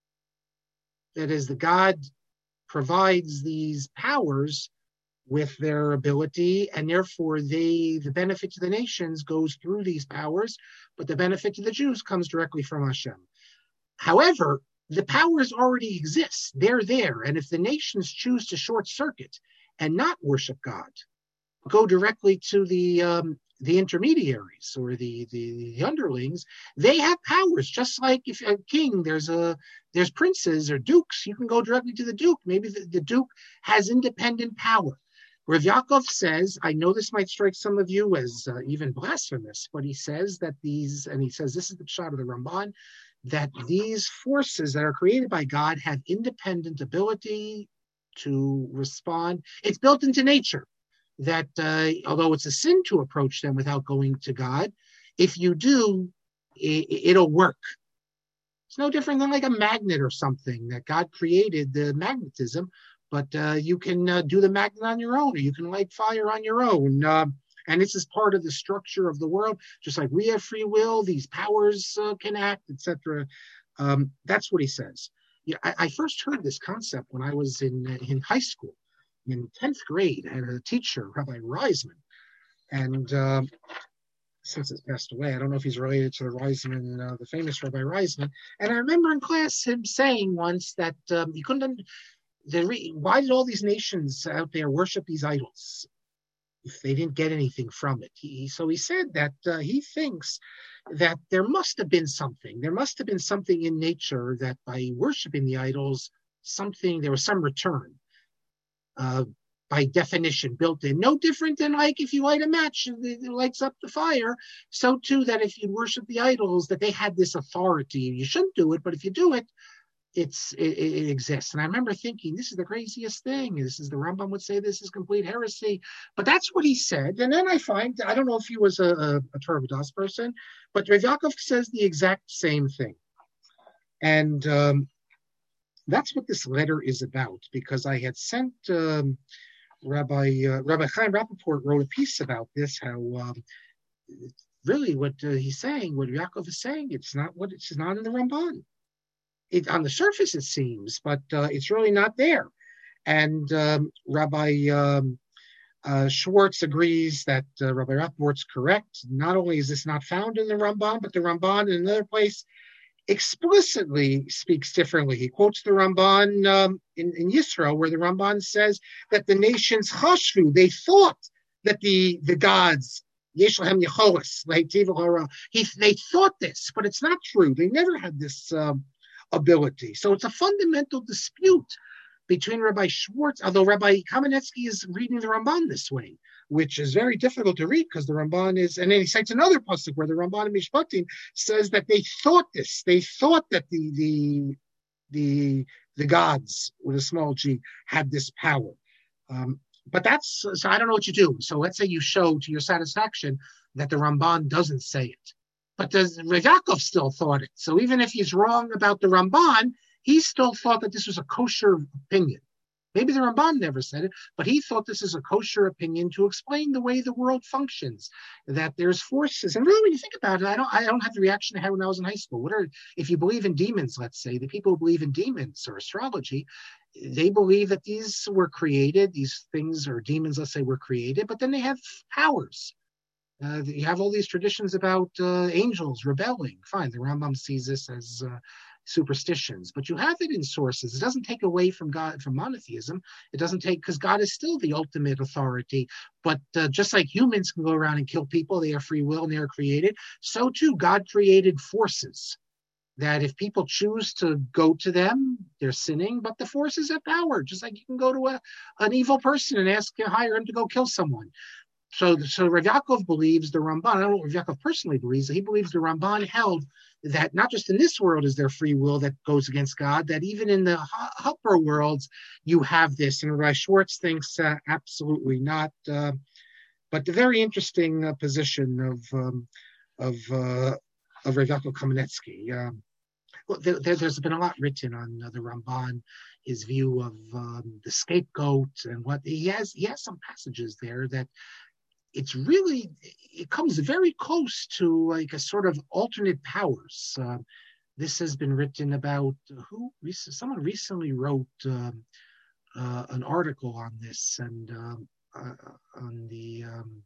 That is, the God provides these powers with their ability, and therefore they, the benefit to the nations goes through these powers, but the benefit to the Jews comes directly from Hashem. However, the powers already exist. They're there. And if the nations choose to short circuit and not worship God, go directly to the um, the intermediaries or the, the, the underlings, they have powers. Just like if a king, there's a there's princes or dukes, you can go directly to the duke. Maybe the, the duke has independent power. Rav Yaakov says, I know this might strike some of you as uh, even blasphemous, but he says that these, and he says this is the pshat of the Ramban, that these forces that are created by God have independent ability to respond. It's built into nature. That uh, although it's a sin to approach them without going to God, if you do, it, it'll work. It's no different than like a magnet or something that God created, the magnetism, but uh, you can uh, do the magnet on your own, or you can light fire on your own. Uh, and this is part of the structure of the world. Just like we have free will, these powers uh, can act, et cetera. Um, that's what he says. Yeah, I, I first heard this concept when I was in in high school. In tenth grade, I had a teacher, Rabbi Reisman, and um, since he's passed away, I don't know if he's related to the Reisman, uh, the famous Rabbi Reisman. And I remember in class him saying once that um, he couldn't. The re- why did all these nations out there worship these idols if they didn't get anything from it? He, so he said that uh, he thinks that there must have been something. There must have been something in nature that by worshiping the idols, something there was some return. Uh, by definition, built in. No different than like if you light a match, it lights up the fire. So too that if you worship the idols, that they had this authority. You shouldn't do it, but if you do it, it's it, it exists. And I remember thinking, this is the craziest thing. This is the Rambam would say this is complete heresy, but that's what he said. And then I find, I don't know if he was a, a, a Torah Vodas person, but Rav Yaakov says the exact same thing. And um, that's what this letter is about, because I had sent um, Rabbi uh, Rabbi Chaim Rappaport wrote a piece about this, how um, really what uh, he's saying, what Yaakov is saying, it's not what it's not in the Ramban. It, on the surface, it seems, but uh, it's really not there. And um, Rabbi um, uh, Schwartz agrees that uh, Rabbi Rappaport's correct. Not only is this not found in the Ramban, but the Ramban in another place explicitly speaks differently. He quotes the Ramban um, in, in Yisro, where the Ramban says that the nations chashvu, they thought that the, the gods, Yesh Lahem Yecholos, he they thought this, but it's not true. They never had this um, ability. So it's a fundamental dispute between Rabbi Schwartz, although Rabbi Kamenetsky is reading the Ramban this way, which is very difficult to read because the Ramban is, and then he cites another pasuk where the Ramban in Mishpatim says that they thought this, they thought that the the the the gods with a small g had this power. Um, but that's, so I don't know what you do. So let's say you show to your satisfaction that the Ramban doesn't say it. But does Rav Yaakov still thought it? So even if he's wrong about the Ramban, he still thought that this was a kosher opinion. Maybe the Ramban never said it, but he thought this is a kosher opinion to explain the way the world functions, that there's forces. And really, when you think about it, I don't I don't have the reaction I had when I was in high school. What are, if you believe in demons, let's say, the people who believe in demons or astrology, they believe that these were created, these things or demons, let's say, were created, but then they have powers. Uh, you have all these traditions about uh, angels rebelling. Fine, the Rambam sees this as uh, superstitions, but you have it in sources. It doesn't take away from God, from monotheism. It doesn't take, because God is still the ultimate authority. But uh, just like humans can go around and kill people, they have free will and they are created. So too, God created forces that if people choose to go to them, they're sinning, but the forces have power. Just like you can go to a, an evil person and ask, hire him to go kill someone. So, so Rav Yaakov believes the Ramban, I don't know what Rav Yaakov personally believes, he believes the Ramban held that not just in this world is there free will that goes against God, that even in the upper worlds, you have this. And Rabbi Schwartz thinks uh, absolutely not. Uh, but the very interesting uh, position of um, of, uh, of Rav Yaakov Kamenetsky. Um, well, there, there's been a lot written on uh, the Ramban, his view of um, the scapegoat and what he has. He has some passages there that it's really, it comes very close to like a sort of alternate powers. Uh, this has been written about, uh, who, someone recently wrote um, uh, an article on this and um, uh, on the, um,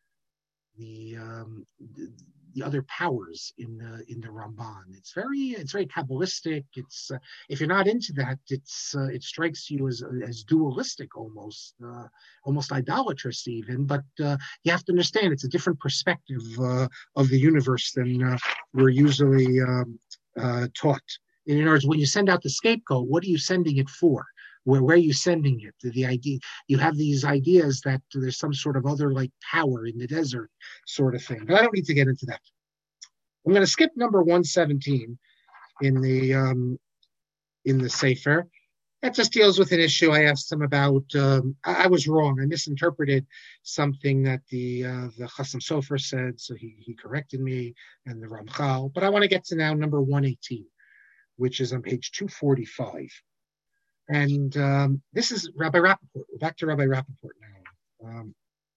the, um, the the other powers in the in the Ramban. It's very it's very Kabbalistic. It's uh, if you're not into that, it's uh, it strikes you as as dualistic almost, uh, almost idolatrous even. But uh, you have to understand it's a different perspective uh, of the universe than uh, we're usually um, uh, taught. In other words, when you send out the scapegoat, what are you sending it for? Where, where are you sending it? The, the idea you have these ideas that there's some sort of other like power in the desert sort of thing. But I don't need to get into that. I'm going to skip number one seventeen in the um, in the Sefer. That just deals with an issue I asked him about. Um, I, I was wrong. I misinterpreted something that the uh, the Chassam Sofer said, so he he corrected me, and the Ramchal. But I want to get to now number one eighteen, which is on page two forty-five. And um, this is Rabbi Rappaport. We're back to Rabbi Rappaport now. Um,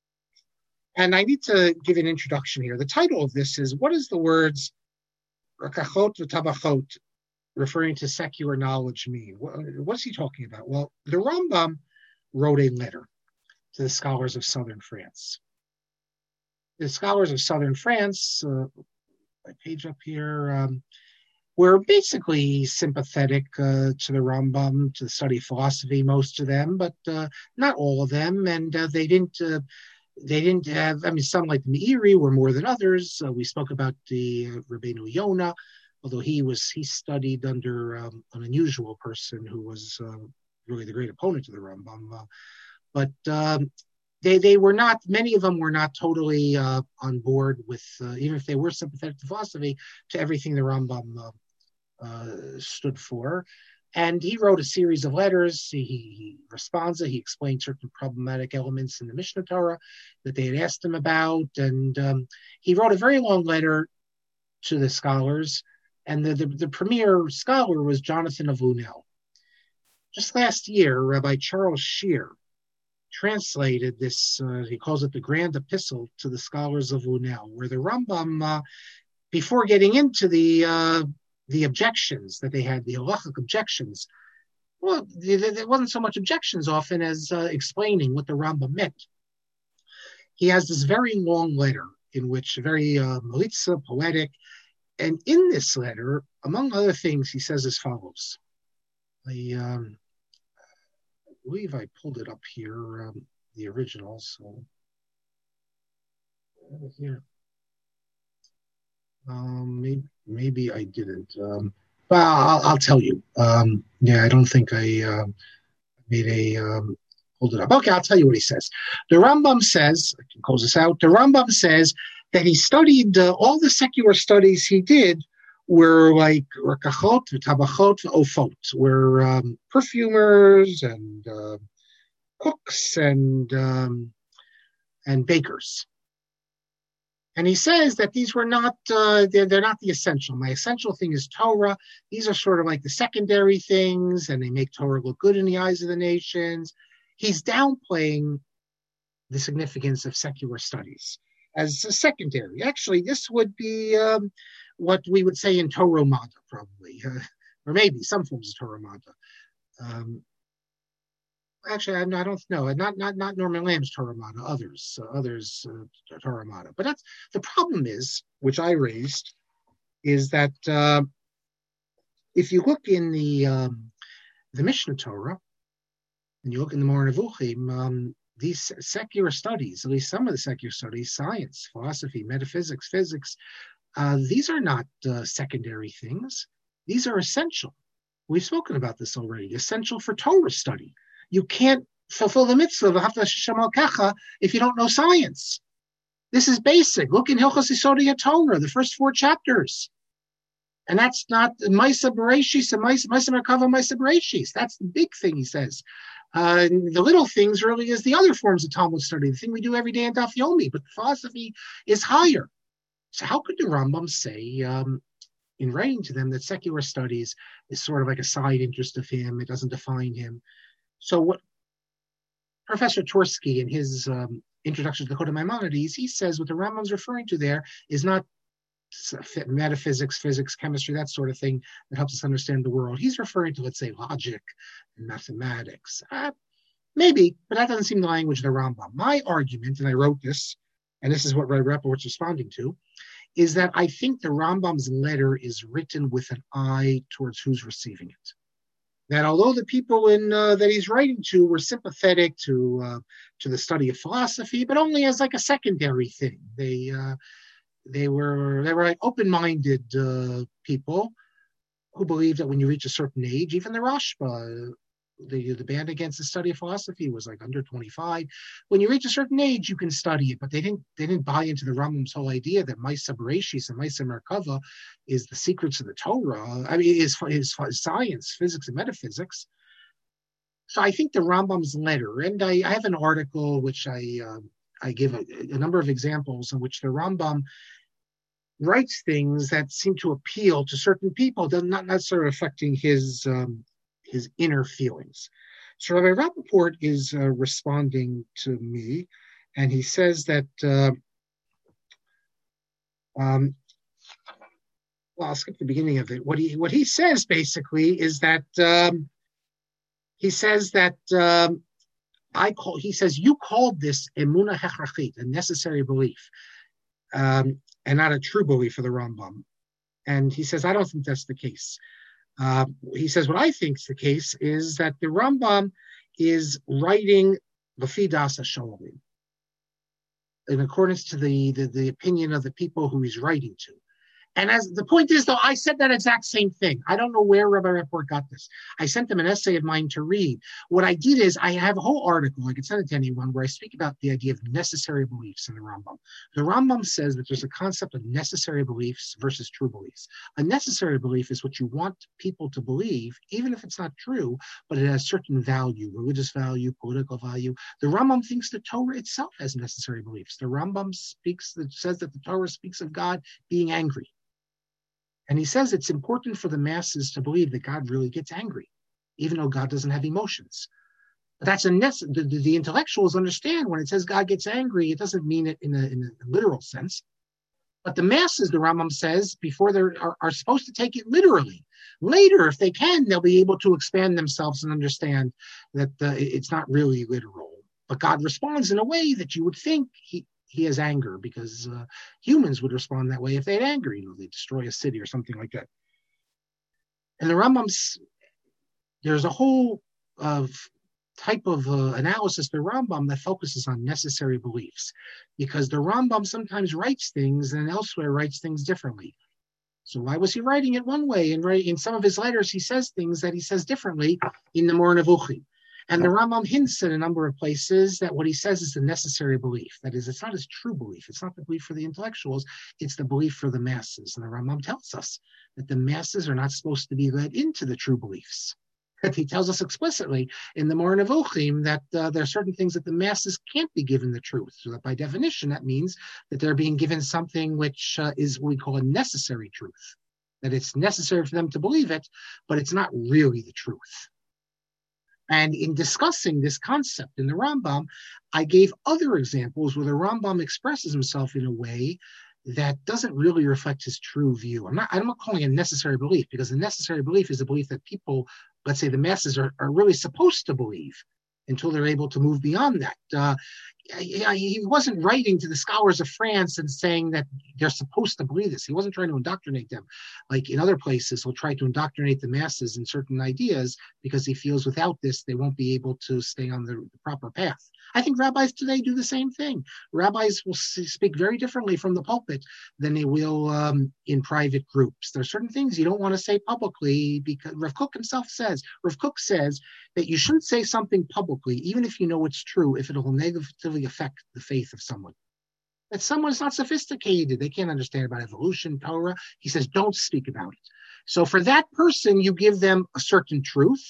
and I need to give an introduction here. The title of this is, what does the words rakachot v'tabachot, referring to secular knowledge, mean? What, what's he talking about? Well, the Rambam wrote a letter to the scholars of southern France. The scholars of southern France, uh, my page up here, um, were basically sympathetic uh, to the Rambam, to the study of philosophy, most of them, but uh, not all of them. And uh, they didn't uh, they didn't have, I mean, some like the Meiri were more than others. Uh, we spoke about the uh, Rabbeinu Yonah, although he was, he studied under um, an unusual person who was uh, really the great opponent of the Rambam. Uh, but um, they they were not, many of them were not totally uh, on board with, uh, even if they were sympathetic to philosophy, to everything the Rambam uh, uh, stood for. And he wrote a series of letters. He, he responds, he explained certain problematic elements in the Mishnah Torah that they had asked him about. And um, he wrote a very long letter to the scholars. And the, the, the premier scholar was Jonathan of Lunel. Just last year, Rabbi Charles Shear translated this, uh, he calls it the Grand Epistle to the scholars of Lunel, where the Rambam, uh, before getting into the uh, the objections that they had, the halachic objections, well, there wasn't so much objections often as uh, explaining what the Rambam meant. He has this very long letter in which very uh, melitza, poetic, and in this letter, among other things, he says as follows. I, um, I believe I pulled it up here, um, the original, so here. Um, maybe, maybe I didn't. Um, well, I'll, I'll tell you. Um, yeah, I don't think I uh, made a um, hold it up. Okay, I'll tell you what he says. The Rambam says, I can close this out. The Rambam says that he studied uh, all the secular studies he did were like rakachot, tabachot, ofot, were um, perfumers and uh, cooks and um, and bakers. And he says that these were not, uh, they're, they're not the essential. My essential thing is Torah. These are sort of like the secondary things, and they make Torah look good in the eyes of the nations. He's downplaying the significance of secular studies as a secondary. Actually, this would be um, what we would say in Torah Mada, probably, uh, or maybe some forms of Torah Mada. Um, Actually, I, I don't know. Not not not Norman Lamb's Torah Mada. Others, uh, others uh, Torah Mada. But that's the problem. Is which I raised is that uh, if you look in the um, the Mishnah Torah and you look in the Moreh Nevuchim, um, these secular studies, at least some of the secular studies, science, philosophy, metaphysics, physics, uh, these are not uh, secondary things. These are essential. We've spoken about this already. Essential for Torah study. You can't fulfill the mitzvah of V'ahavta Hashem Elokecha if you don't know science. This is basic. Look in Hilchos Yesodei Torah, the first four chapters. And that's not Maisa Bereshis and Maisa Merkava Maisa Bereshis. That's the big thing, he says. Uh, the little things really is the other forms of Talmud study, the thing we do every day in Daf Yomi, but philosophy is higher. So how could the Rambam say, um, in writing to them, that secular studies is sort of like a side interest of him, it doesn't define him? So what Professor Tversky in his um, introduction to the Code of Maimonides, he says what the Rambam's referring to there is not metaphysics, physics, chemistry, that sort of thing that helps us understand the world. He's referring to, let's say, logic and mathematics. Uh, maybe, but that doesn't seem the language of the Rambam. My argument, and I wrote this, and this is what Ray Repowitz responding to, is that I think the Rambam's letter is written with an eye towards who's receiving it. That although the people in uh, that he's writing to were sympathetic to uh, to the study of philosophy, but only as like a secondary thing, they uh, they were they were like open-minded uh, people who believed that when you reach a certain age, even the Rashba, the the ban against the study of philosophy was like under twenty-five. When you reach a certain age, you can study it, but they didn't they didn't buy into the Rambam's whole idea that Maisa Bereshis and Maisa Merkava is the secrets of the Torah. I mean, is is science, physics, and metaphysics. So I think the Rambam's letter, and I, I have an article which I uh, I give a, a number of examples in which the Rambam writes things that seem to appeal to certain people, not necessarily affecting his um, his inner feelings. So Rabbi Rappaport is uh, responding to me, and he says that, uh, um, well, I'll skip the beginning of it. What he what he says basically is that um, he says that um, I call. He says you called this emuna hechrachit, a necessary belief, um, and not a true belief for the Rambam. And he says I don't think that's the case. Uh, he says, what I think is the case is that the Rambam is writing L'fi Das HaSholim in accordance to the, the, the opinion of the people who he's writing to. And as the point is, though, I said that exact same thing. I don't know where Rabbi Rappaport got this. I sent him an essay of mine to read. What I did is I have a whole article, I could send it to anyone, where I speak about the idea of necessary beliefs in the Rambam. The Rambam says that there's a concept of necessary beliefs versus true beliefs. A necessary belief is what you want people to believe, even if it's not true, but it has certain value, religious value, political value. The Rambam thinks the Torah itself has necessary beliefs. The Rambam speaks, that says that the Torah speaks of God being angry. And he says it's important for the masses to believe that God really gets angry, even though God doesn't have emotions. But that's a nece- the, the intellectuals understand when it says God gets angry, it doesn't mean it in a, in a literal sense. But the masses, the Rambam says, before they are, are supposed to take it literally. Later, if they can, they'll be able to expand themselves and understand that uh, it's not really literal. But God responds in a way that you would think he He has anger, because uh, humans would respond that way if they had anger. You know, they destroy a city or something like that. And the Rambam's, there's a whole of type of uh, analysis, the Rambam, that focuses on necessary beliefs, because the Rambam sometimes writes things and elsewhere writes things differently. So why was he writing it one way? And in some of his letters, he says things that he says differently in the Moreh Nevuchim. And the Rambam hints in a number of places that what he says is the necessary belief. That is, it's not his true belief. It's not the belief for the intellectuals. It's the belief for the masses. And the Rambam tells us that the masses are not supposed to be led into the true beliefs. He tells us explicitly in the Moreh Nevuchim that uh, there are certain things that the masses can't be given the truth. So that by definition, that means that they're being given something which uh, is what we call a necessary truth. That it's necessary for them to believe it, but it's not really the truth. And in discussing this concept in the Rambam, I gave other examples where the Rambam expresses himself in a way that doesn't really reflect his true view. I'm not, I'm not calling it a necessary belief, because the necessary belief is a belief that people, let's say the masses, are, are really supposed to believe until they're able to move beyond that. Uh, he wasn't writing to the scholars of France and saying that they're supposed to believe this. He wasn't trying to indoctrinate them. Like in other places, he'll try to indoctrinate the masses in certain ideas because he feels without this, they won't be able to stay on the, the proper path. I think rabbis today do the same thing. Rabbis will speak very differently from the pulpit than they will um, in private groups. There are certain things you don't want to say publicly, because Rav Kook himself says, Rav Kook says that you shouldn't say something publicly, even if you know it's true, if it will negatively affect the faith of someone. That someone is not sophisticated, they can't understand about evolution, Torah. He says, don't speak about it. So for that person, you give them a certain truth.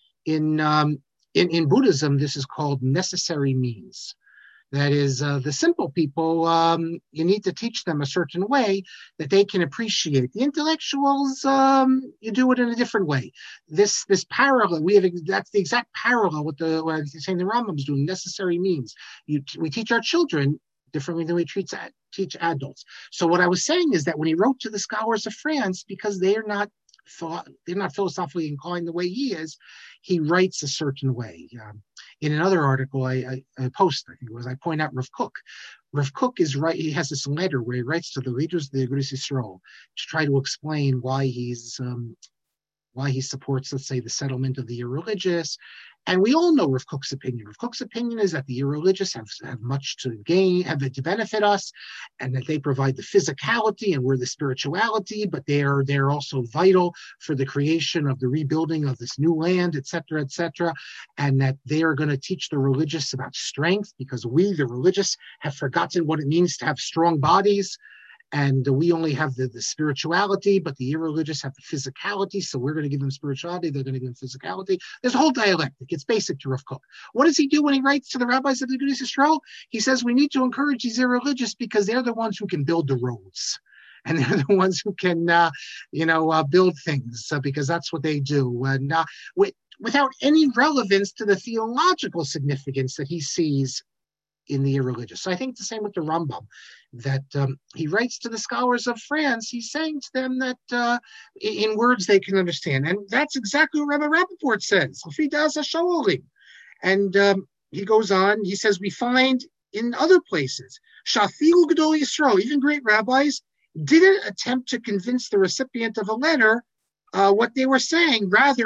In um, in, in Buddhism, this is called necessary means. That is, uh, the simple people, um, you need to teach them a certain way that they can appreciate. The intellectuals, um, you do it in a different way. This this parallel, we have that's the exact parallel with the what I'm saying the Rambam's doing. Necessary means. You, we teach our children differently than we treat, teach adults. So what I was saying is that when he wrote to the scholars of France, because they are not thought, they're not philosophically inclined the way he is, he writes a certain way. Um, in another article I, I, I post, I think it was, I point out Rav Kook. Rav Kook is right. He has this letter where he writes to the leaders of the Agudas Yisrael to try to explain why he's um, why he supports, let's say, the settlement of the irreligious. And we all know Rav Kook's opinion. Rav Kook's opinion is that the irreligious have, have much to gain, have to benefit us, and that they provide the physicality and we're the spirituality, but they are they're also vital for the creation of the rebuilding of this new land, et cetera, et cetera, and that they are going to teach the religious about strength, because we, the religious, have forgotten what it means to have strong bodies. And we only have the, the spirituality, but the irreligious have the physicality. So we're going to give them spirituality. They're going to give them physicality. There's a whole dialectic. It's basic to Rav Kook. What does he do when he writes to the rabbis of the Agudas Yisrael? He says we need to encourage these irreligious because they're the ones who can build the roads. And they're the ones who can, uh, you know, uh, build things uh, because that's what they do. And uh, with, without any relevance to the theological significance that he sees in the irreligious. So I think the same with the Rambam, that um, he writes to the scholars of France, he's saying to them that uh, in words they can understand. And that's exactly what Rabbi Rappaport says. And um, he goes on, he says, we find in other places, Shafilu Gedol Yisrael, even great rabbis, didn't attempt to convince the recipient of a letter Uh, what they were saying, rather,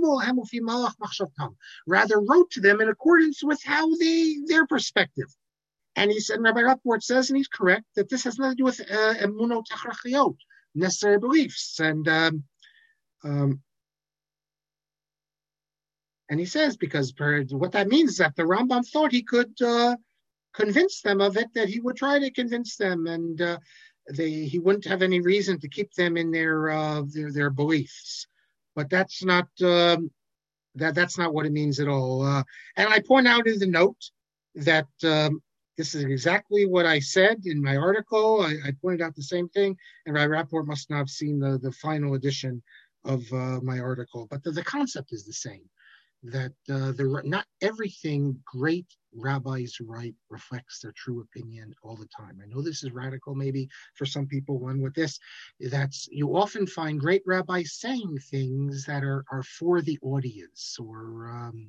rather wrote to them in accordance with how they, their perspective. And he said, Rabbi Rappaport says, and he's correct, that this has nothing to do with emuno tachrachiot, necessary beliefs. And um, um, and he says, because per, what that means is that the Rambam thought he could uh, convince them of it, that he would try to convince them, and uh, they he wouldn't have any reason to keep them in their uh, their, their beliefs. But that's not um, that that's not what it means at all. Uh, and I point out in the note that um, this is exactly what I said in my article. I, I pointed out the same thing, and Rabbi Rapport must not have seen the, the final edition of uh, my article. But the, the concept is the same, that uh, the, not everything great rabbis write reflects their true opinion all the time. I know this is radical maybe for some people. One with this, that's you often find great rabbis saying things that are, are for the audience, or um,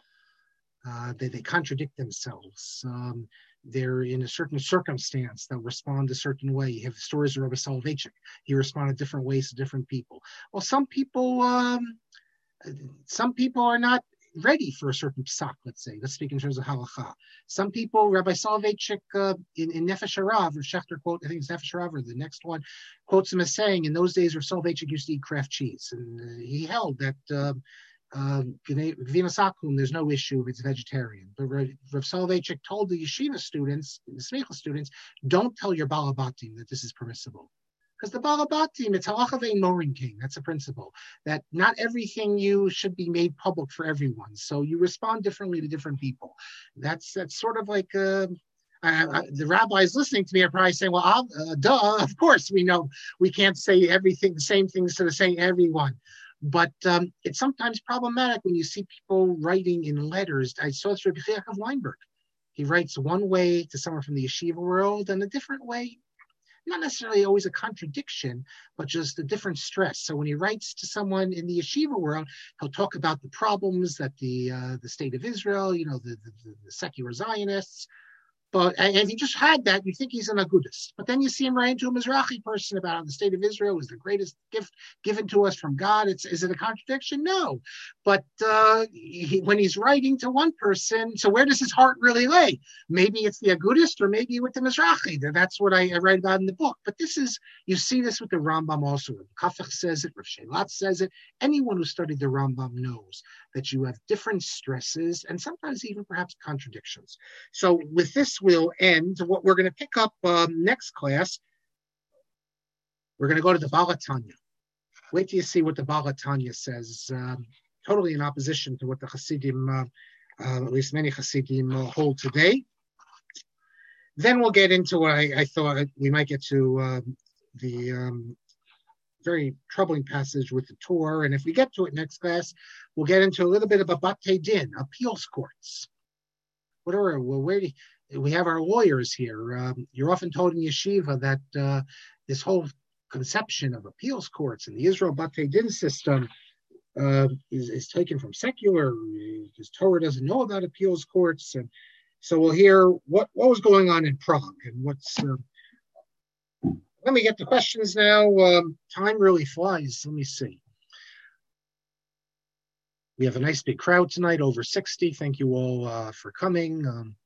uh, they, they contradict themselves. Um, they're in a certain circumstance that respond a certain way. You have stories of Rabbi Soloveitchik. He responded different ways to different people. Well, some people, um, some people are not ready for a certain psak, let's say. Let's speak in terms of halacha. Some people, Rabbi Soloveitchik uh, in, in Nefesh Harav, or Schechter quote, I think it's Nefesh Harav, or the next one, quotes him as saying, in those days, Rabbi Soloveitchik used to eat Kraft cheese. And uh, he held that uh, uh, Gvinas Akum, there's no issue if it's vegetarian. But Rabbi Soloveitchik told the yeshiva students, the smicha students, don't tell your balabatim that this is permissible. Because the balabatim, it's halacha ve'ein morin king. That's a principle, that not everything you should be made public for everyone. So you respond differently to different people. That's that's sort of like uh, uh, the rabbis listening to me are probably saying, "Well, I'll, uh, duh, of course we know we can't say everything, the same things to the same everyone." But um, it's sometimes problematic when you see people writing in letters. I saw this with Rabbi Yaakov Weinberg. He writes one way to someone from the yeshiva world and a different way. Not necessarily always a contradiction, but just a different stress. So when he writes to someone in the yeshiva world, he'll talk about the problems that the uh, the state of Israel, you know, the, the, the secular Zionists. But and if he just had that, you think he's an agudist. But then you see him write into a Mizrahi person about how the state of Israel is the greatest gift given to us from God. It's, is it a contradiction? No. But uh, he, when he's writing to one person, so where does his heart really lay? Maybe it's the agudist, or maybe with the Mizrahi. That's what I, I write about in the book. But this is, you see this with the Rambam also. Kafach says it, Rav Shelat says it. Anyone who studied the Rambam knows that you have different stresses and sometimes even perhaps contradictions. So with this, we'll end. What we're going to pick up um, next class, we're going to go to the Baal HaTanya. Wait till you see what the Baal HaTanya says, um, totally in opposition to what the Hasidim, uh, uh, at least many Hasidim, uh, hold today. Then we'll get into what I, I thought we might get to uh, the um, very troubling passage with the Torah. And if we get to it next class, we'll get into a little bit about Batei Din, appeals courts. Whatever, well, where do you, we have our lawyers here. Um, you're often told in yeshiva that uh, this whole conception of appeals courts and the Israel Batei Din system uh, is, is taken from secular, because Torah doesn't know about appeals courts. And so we'll hear what, what was going on in Prague and what's... Uh, let me get the questions now. Um, time really flies. Let me see. We have a nice big crowd tonight, over sixty. Thank you all uh, for coming. Um,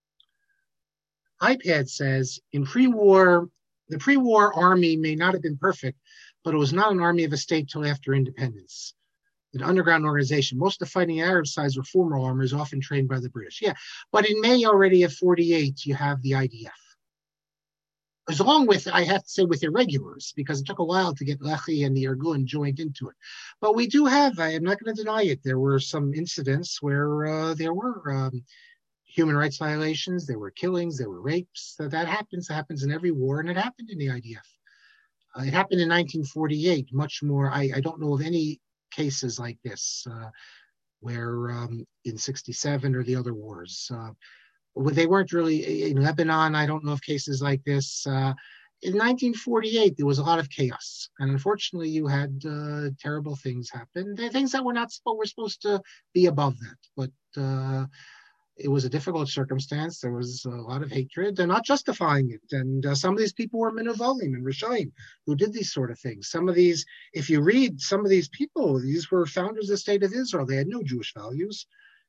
iPad says, in pre-war, the pre-war army may not have been perfect, but it was not an army of a state till after independence. An underground organization. Most of the fighting Arab sides were former armors, often trained by the British. Yeah, but in May already of forty-eight, you have the I D F. As along with, I have to say, with irregulars, because it took a while to get Lehi and the Irgun joined into it. But we do have, I am not going to deny it, there were some incidents where uh, there were um, human rights violations, there were killings, there were rapes. So that happens, it happens in every war, and it happened in the I D F. Uh, it happened in nineteen forty-eight, much more. I, I don't know of any cases like this, uh, where um, in sixty-seven or the other wars, uh, they weren't really in Lebanon. I don't know of cases like this. Uh, in nineteen forty-eight, there was a lot of chaos, and unfortunately, you had uh, terrible things happen. They're things that were not supposed, were supposed to be above that, but uh, it was a difficult circumstance. There was a lot of hatred. They're not justifying it, and uh, some of these people were Menuvalim and Rishayim who did these sort of things. Some of these, if you read some of these people, these were founders of the state of Israel. They had no Jewish values.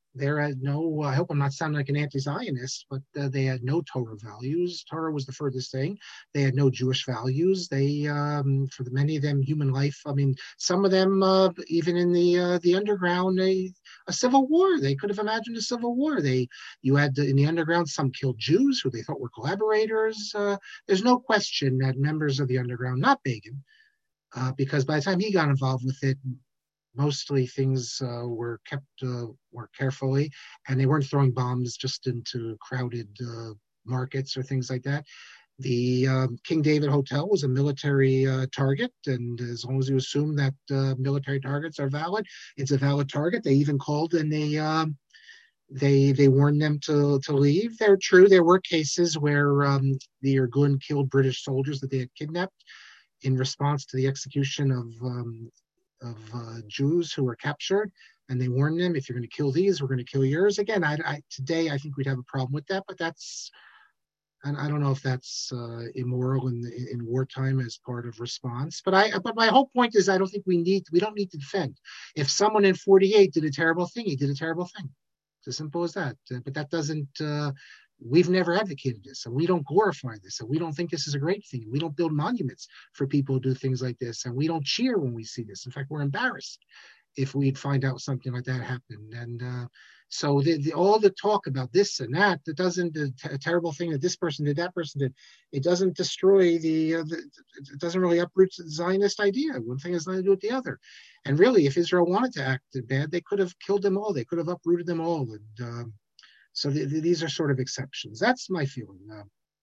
There had no, I hope I'm not sounding like an anti-Zionist, but uh, they had no Torah values. Torah was the furthest thing. They had no Jewish values. They, um, for the many of them, human life. I mean, some of them, uh, even in the uh, the underground, they, a civil war. They could have imagined a civil war. They, you had in the underground, some killed Jews who they thought were collaborators. Uh, there's no question that members of the underground, not Begin, uh, because by the time he got involved with it, mostly things uh, were kept uh, more carefully, and they weren't throwing bombs just into crowded uh, markets or things like that. The um, King David Hotel was a military uh, target, and as long as you assume that uh, military targets are valid, it's a valid target. They even called and they um, they they warned them to to leave. They're true. There were cases where um, the Irgun killed British soldiers that they had kidnapped in response to the execution of um, of uh, Jews who were captured, and they warned them, if you're going to kill these, we're going to kill yours. Again, I, I, today I think we'd have a problem with that, but that's, and I don't know if that's uh, immoral in, in wartime as part of response. But I, but my whole point is, I don't think we need, we don't need to defend. If someone in forty-eight did a terrible thing, he did a terrible thing. It's as simple as that. But that doesn't. Uh, We've never advocated this, and we don't glorify this, and we don't think this is a great thing. We don't build monuments for people who do things like this, and we don't cheer when we see this. In fact, we're embarrassed if we'd find out something like that happened. And uh, so the, the, all the talk about this and that, that doesn't, a, t- a terrible thing that this person did, that person did, it doesn't destroy the, uh, the, it doesn't really uproot the Zionist idea. One thing has nothing to do with the other. And really, if Israel wanted to act bad, they could have killed them all. They could have uprooted them all. And um, So the, the, these are sort of exceptions. That's my feeling. Uh,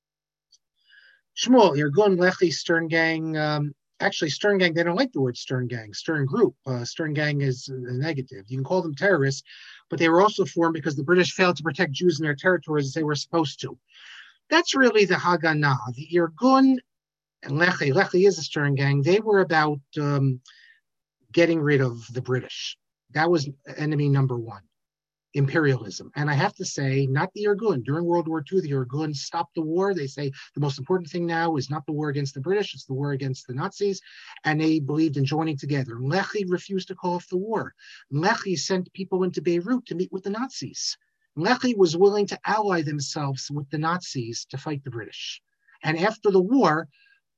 Shmuel, Irgun, Lechi, Stern Gang. Um, actually, Stern Gang, they don't like the word Stern Gang. Stern Group. Uh, Stern Gang is a negative. You can call them terrorists, but they were also formed because the British failed to protect Jews in their territories as they were supposed to. That's really the Haganah. The Irgun and Lechi, Lechi is a Stern Gang. They were about um, getting rid of the British. That was enemy number one. Imperialism. And I have to say, not the Irgun. During World War Two, the Irgun stopped the war. They say the most important thing now is not the war against the British, it's the war against the Nazis. And they believed in joining together. Lechi refused to call off the war. Lechi sent people into Beirut to meet with the Nazis. Lechi was willing to ally themselves with the Nazis to fight the British. And after the war,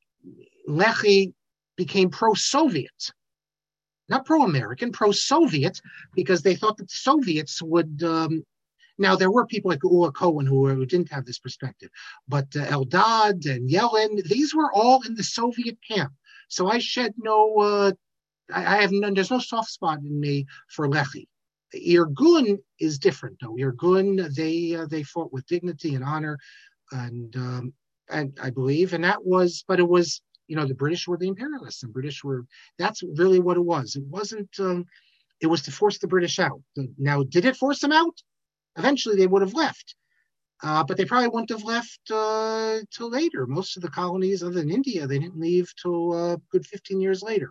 Lechi became pro-Soviet. Not pro-American, pro-Soviet, because they thought that the Soviets would, um, now there were people like Ula Cohen who, who didn't have this perspective, but uh, Eldad and Yellen, these were all in the Soviet camp. So I shed no, uh, I, I have none, there's no soft spot in me for Lechi. Irgun is different though. Irgun, they uh, they fought with dignity and honor, and um, and I believe, and that was, but it was, you know, the British were the imperialists, and British were, that's really what it was. It wasn't, um, it was to force the British out. Now, did it force them out? Eventually they would have left, uh, but they probably wouldn't have left uh, till later. Most of the colonies, other than India, they didn't leave till a uh, good fifteen years later.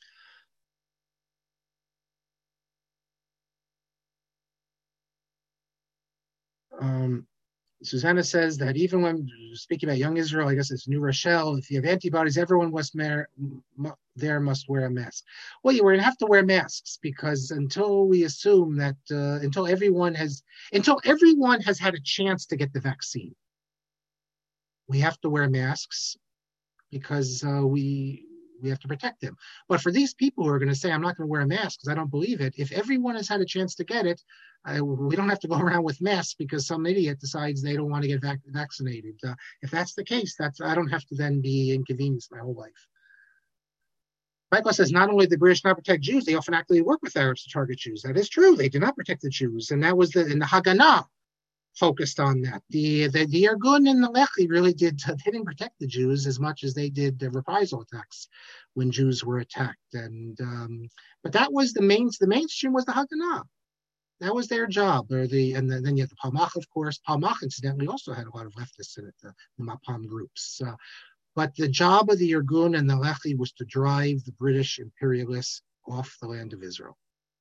Um, Susanna says that even when speaking about young Israel, I guess it's New Rochelle, if you have antibodies, everyone must wear, there must wear a mask. Well, you are going to have to wear masks, because until we assume that, uh, until everyone has, until everyone has had a chance to get the vaccine, we have to wear masks, because uh, we we have to protect them. But for these people who are going to say, I'm not going to wear a mask because I don't believe it, if everyone has had a chance to get it, I, we don't have to go around with masks because some idiot decides they don't want to get vac- vaccinated. Uh, if that's the case, that's I don't have to then be inconvenienced my whole life. Michael says, not only did the British not protect Jews, they often actively work with Arabs to target Jews. That is true. They did not protect the Jews. And that was the, in the Haganah focused on that. The the, the Irgun and the Lechi really did, they didn't protect the Jews as much as they did the reprisal attacks when Jews were attacked. And um, but that was the main, the mainstream was the Haganah. That was their job. Or the and then, then you have the Palmach, of course. Palmach, incidentally, also had a lot of leftists in it, the, the Mapam groups. Uh, but the job of the Irgun and the Lechi was to drive the British imperialists off the land of Israel.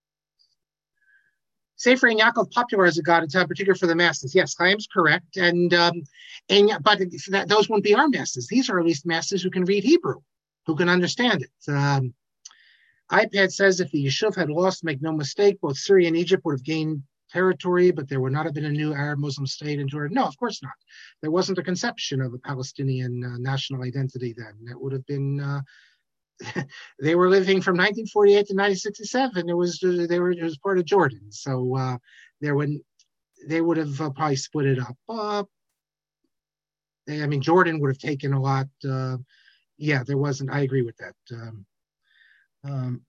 Sefer and Yaakov popular as a god, in particular for the masses. Yes, Chaim's correct, and um, and but that, those won't be our masses. These are at least masses who can read Hebrew, who can understand it. Um, iPad says if the Yishuv had lost, make no mistake, both Syria and Egypt would have gained territory, but there would not have been a new Arab Muslim state in Jordan. No, of course not. There wasn't a conception of a Palestinian uh, national identity then. It would have been, uh, they were living from nineteen forty-eight to nineteen sixty-seven. It was, uh, they were, it was part of Jordan. So uh, there would, they would have uh, probably split it up. Uh, they, I mean, Jordan would have taken a lot. Uh, yeah, there wasn't, I agree with that. Um, um,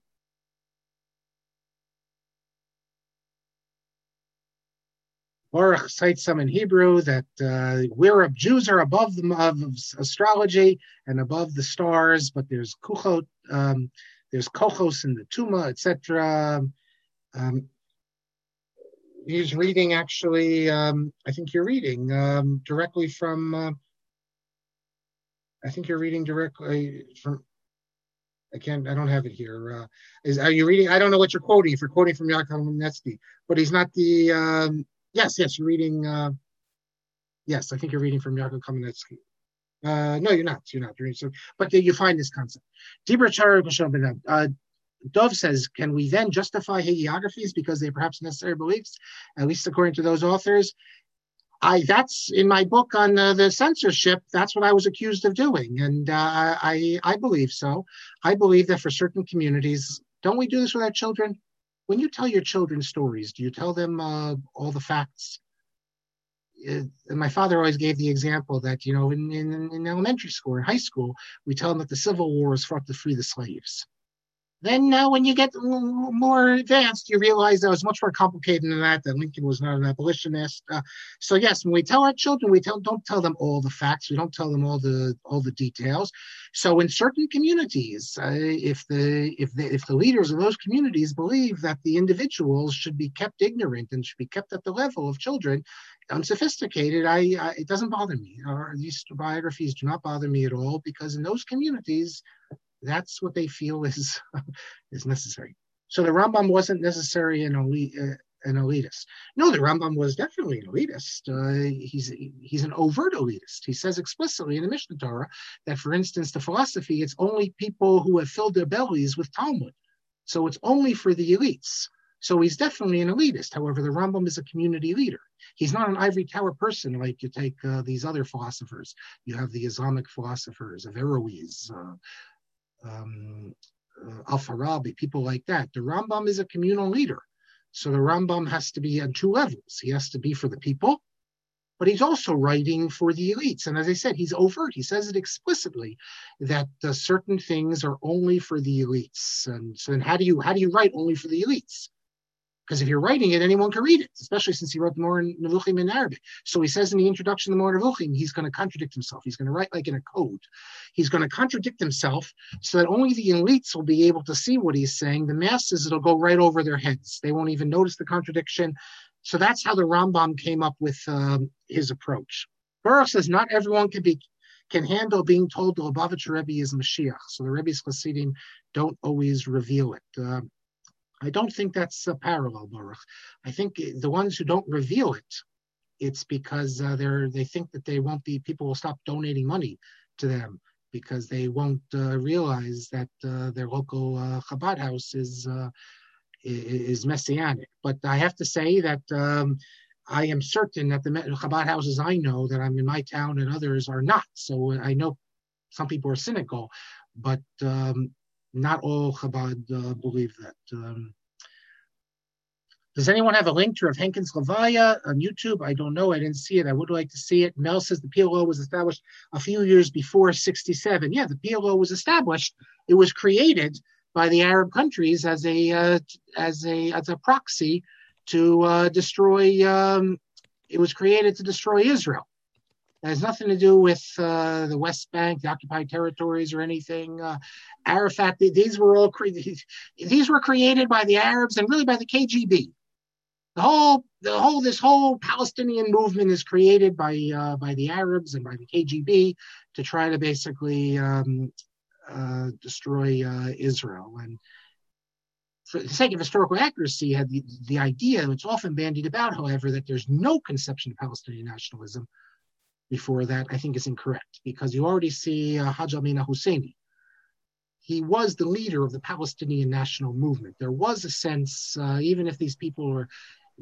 Baruch cites some in Hebrew that uh, we're Jews are above the of astrology and above the stars, but there's kuchot, um, there's kochos in the tuma, et cetera. Um, he's reading actually. Um, I think you're reading um, directly from. Uh, I think you're reading directly from. I can't. I don't have it here. Uh, is are you reading? I don't know what you're quoting. If you're quoting from Yaakov Kamenetsky, but he's not the. Um, Yes, yes, you're reading. Uh, yes, I think you're reading from Yaakov Kamenetsky. Uh, no, you're not. You're not. You're reading, so, but you find this concept. Uh, Dov says, can we then justify hagiographies because they're perhaps necessary beliefs, at least according to those authors? I that's in my book on uh, the censorship. That's what I was accused of doing, and uh, I I believe so. I believe that for certain communities, don't we do this with our children? When you tell your children stories, do you tell them uh, all the facts? Uh, and my father always gave the example that, you know, in, in, in elementary school, in high school, we tell them that the Civil War was fought to free the slaves. Then uh, when you get more advanced, you realize that it was much more complicated than that, that Lincoln was not an abolitionist. Uh, so yes, when we tell our children, we tell, don't tell them all the facts. We don't tell them all the all the details. So in certain communities, uh, if the if the if the leaders of those communities believe that the individuals should be kept ignorant and should be kept at the level of children, unsophisticated, I, I it doesn't bother me. Or these biographies do not bother me at all, because in those communities, that's what they feel is is necessary. So the Rambam wasn't necessarily an elite, uh, an elitist. No, the Rambam was definitely an elitist. Uh, he's he's an overt elitist. He says explicitly in the Mishnah Torah that, for instance, the philosophy, it's only people who have filled their bellies with Talmud. So it's only for the elites. So he's definitely an elitist. However, the Rambam is a community leader. He's not an ivory tower person like you take uh, these other philosophers. You have the Islamic philosophers, Averroes, uh, Um, uh, Al-Farabi, people like that. The Rambam is a communal leader. So the Rambam has to be on two levels. He has to be for the people, but he's also writing for the elites. And as I said, he's overt. He says it explicitly that uh, certain things are only for the elites. And so then how do you how do you write only for the elites? Because if you're writing it, anyone can read it, especially since he wrote the Moreh Nevuchim in Arabic. So he says in the introduction to the Moreh Nevuchim, he's going to contradict himself. He's going to write like in a code. He's going to contradict himself so that only the elites will be able to see what he's saying. The masses, it'll go right over their heads. They won't even notice the contradiction. So that's how the Rambam came up with um, his approach. Baruch says not everyone can be can handle being told the Lubavitcher Rebbe is Mashiach. So the Rebbe's Chassidim don't always reveal it. Uh, I don't think that's a parallel, Baruch. I think the ones who don't reveal it, it's because uh, they're they think that they won't be, people will stop donating money to them because they won't uh, realize that uh, their local uh, Chabad house is uh, is messianic. But I have to say that um, I am certain that the Chabad houses I know that I'm in my town and others are not. So I know some people are cynical, but um, not all Chabad uh, believe that. Um, does anyone have a link to Rav Henkin's Levaya on YouTube? I don't know. I didn't see it. I would like to see it. Mel says the P L O was established a few years before sixty-seven. Yeah, the P L O was established. It was created by the Arab countries as a uh, as a as a proxy to uh, destroy. Um, it was created to destroy Israel. It has nothing to do with uh, the West Bank, the occupied territories, or anything. Uh, Arafat, these were all cre- these were created by the Arabs and really by the K G B. The whole, the whole, this whole Palestinian movement is created by uh, by the Arabs and by the K G B to try to basically um, uh, destroy uh, Israel. And for the sake of historical accuracy, had the, the idea, it's often bandied about, however, that there's no conception of Palestinian nationalism before that, I think is incorrect, because you already see uh, Hajj Amin al-Husseini. He was the leader of the Palestinian national movement. There was a sense, uh, even if these people were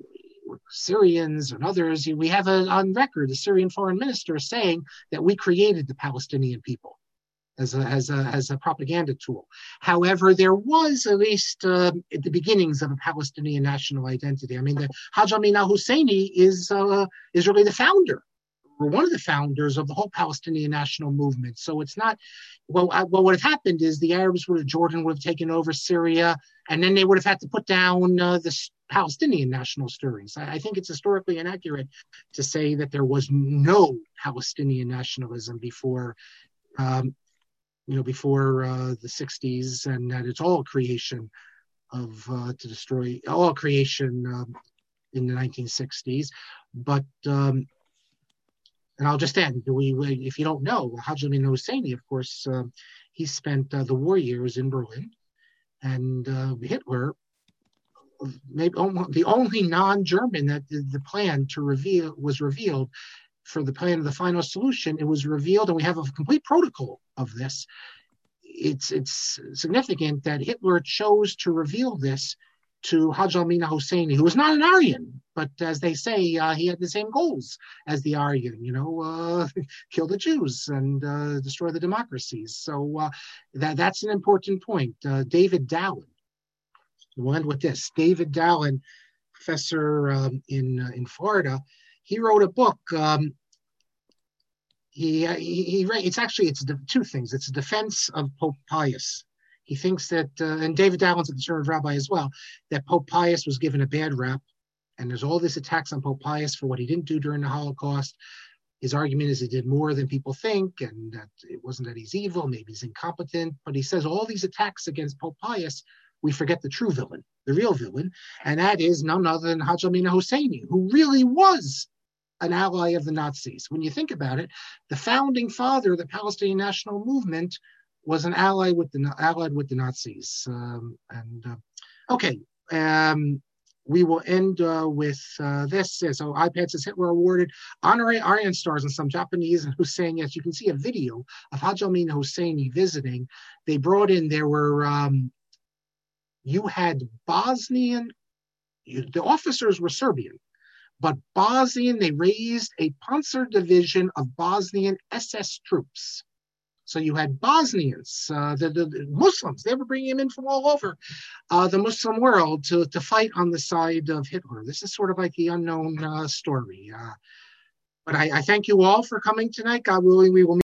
Syrians and others, we have a, on record the Syrian foreign minister saying that we created the Palestinian people as a, as a, as a propaganda tool. However, there was at least uh, at the beginnings of a Palestinian national identity. I mean, the Hajj Amin al-Husseini is, uh, is really the founder, or one of the founders of the whole Palestinian national movement. So it's not, well, I, well what had happened is the Arabs would have, Jordan would have taken over Syria, and then they would have had to put down uh, the Palestinian national stirrings. I, I think it's historically inaccurate to say that there was no Palestinian nationalism before, um, you know, before uh, the sixties, and that it's all creation of, uh, to destroy, all creation um, in the nineteen sixties. But, um, and I'll just end, we, we, if you don't know, Hajj Amin al-Husseini, of course, uh, he spent uh, the war years in Berlin, and uh, Hitler, maybe the only non-German that the plan to reveal was revealed for the plan of the final solution. It was revealed, and we have a complete protocol of this. It's it's significant that Hitler chose to reveal this to Hajj Amin al-Husseini, who was not an Aryan, but as they say, uh, he had the same goals as the Aryan, you know, uh, kill the Jews and uh, destroy the democracies. So uh, that that's an important point. Uh, David Dallin, we'll end with this. David Dallin, professor um, in uh, in Florida, he wrote a book. Um, he, he he it's actually it's two things. It's a defense of Pope Pius. He thinks that, uh, and David Dallin's a conservative rabbi as well, that Pope Pius was given a bad rap, and there's all this attacks on Pope Pius for what he didn't do during the Holocaust. His argument is he did more than people think, and that it wasn't that he's evil, maybe he's incompetent, but he says all these attacks against Pope Pius, we forget the true villain, the real villain, and that is none other than Hajj Amin al-Husseini, who really was an ally of the Nazis. When you think about it, the founding father of the Palestinian national movement was an ally with the allied with the Nazis. Um, and uh, okay, um, we will end uh, with uh, this. So iPad says Hitler awarded honorary Aryan stars and some Japanese and Hussein. Yes, you can see a video of Hajj Amin al-Husseini visiting. They brought in, there were, um, you had Bosnian, you, the officers were Serbian, but Bosnian, they raised a Panzer division of Bosnian S S troops. So you had Bosnians, uh, the, the, the Muslims, they were bringing them in from all over uh, the Muslim world to, to fight on the side of Hitler. This is sort of like the unknown uh, story. Uh, but I, I thank you all for coming tonight. God willing, we will meet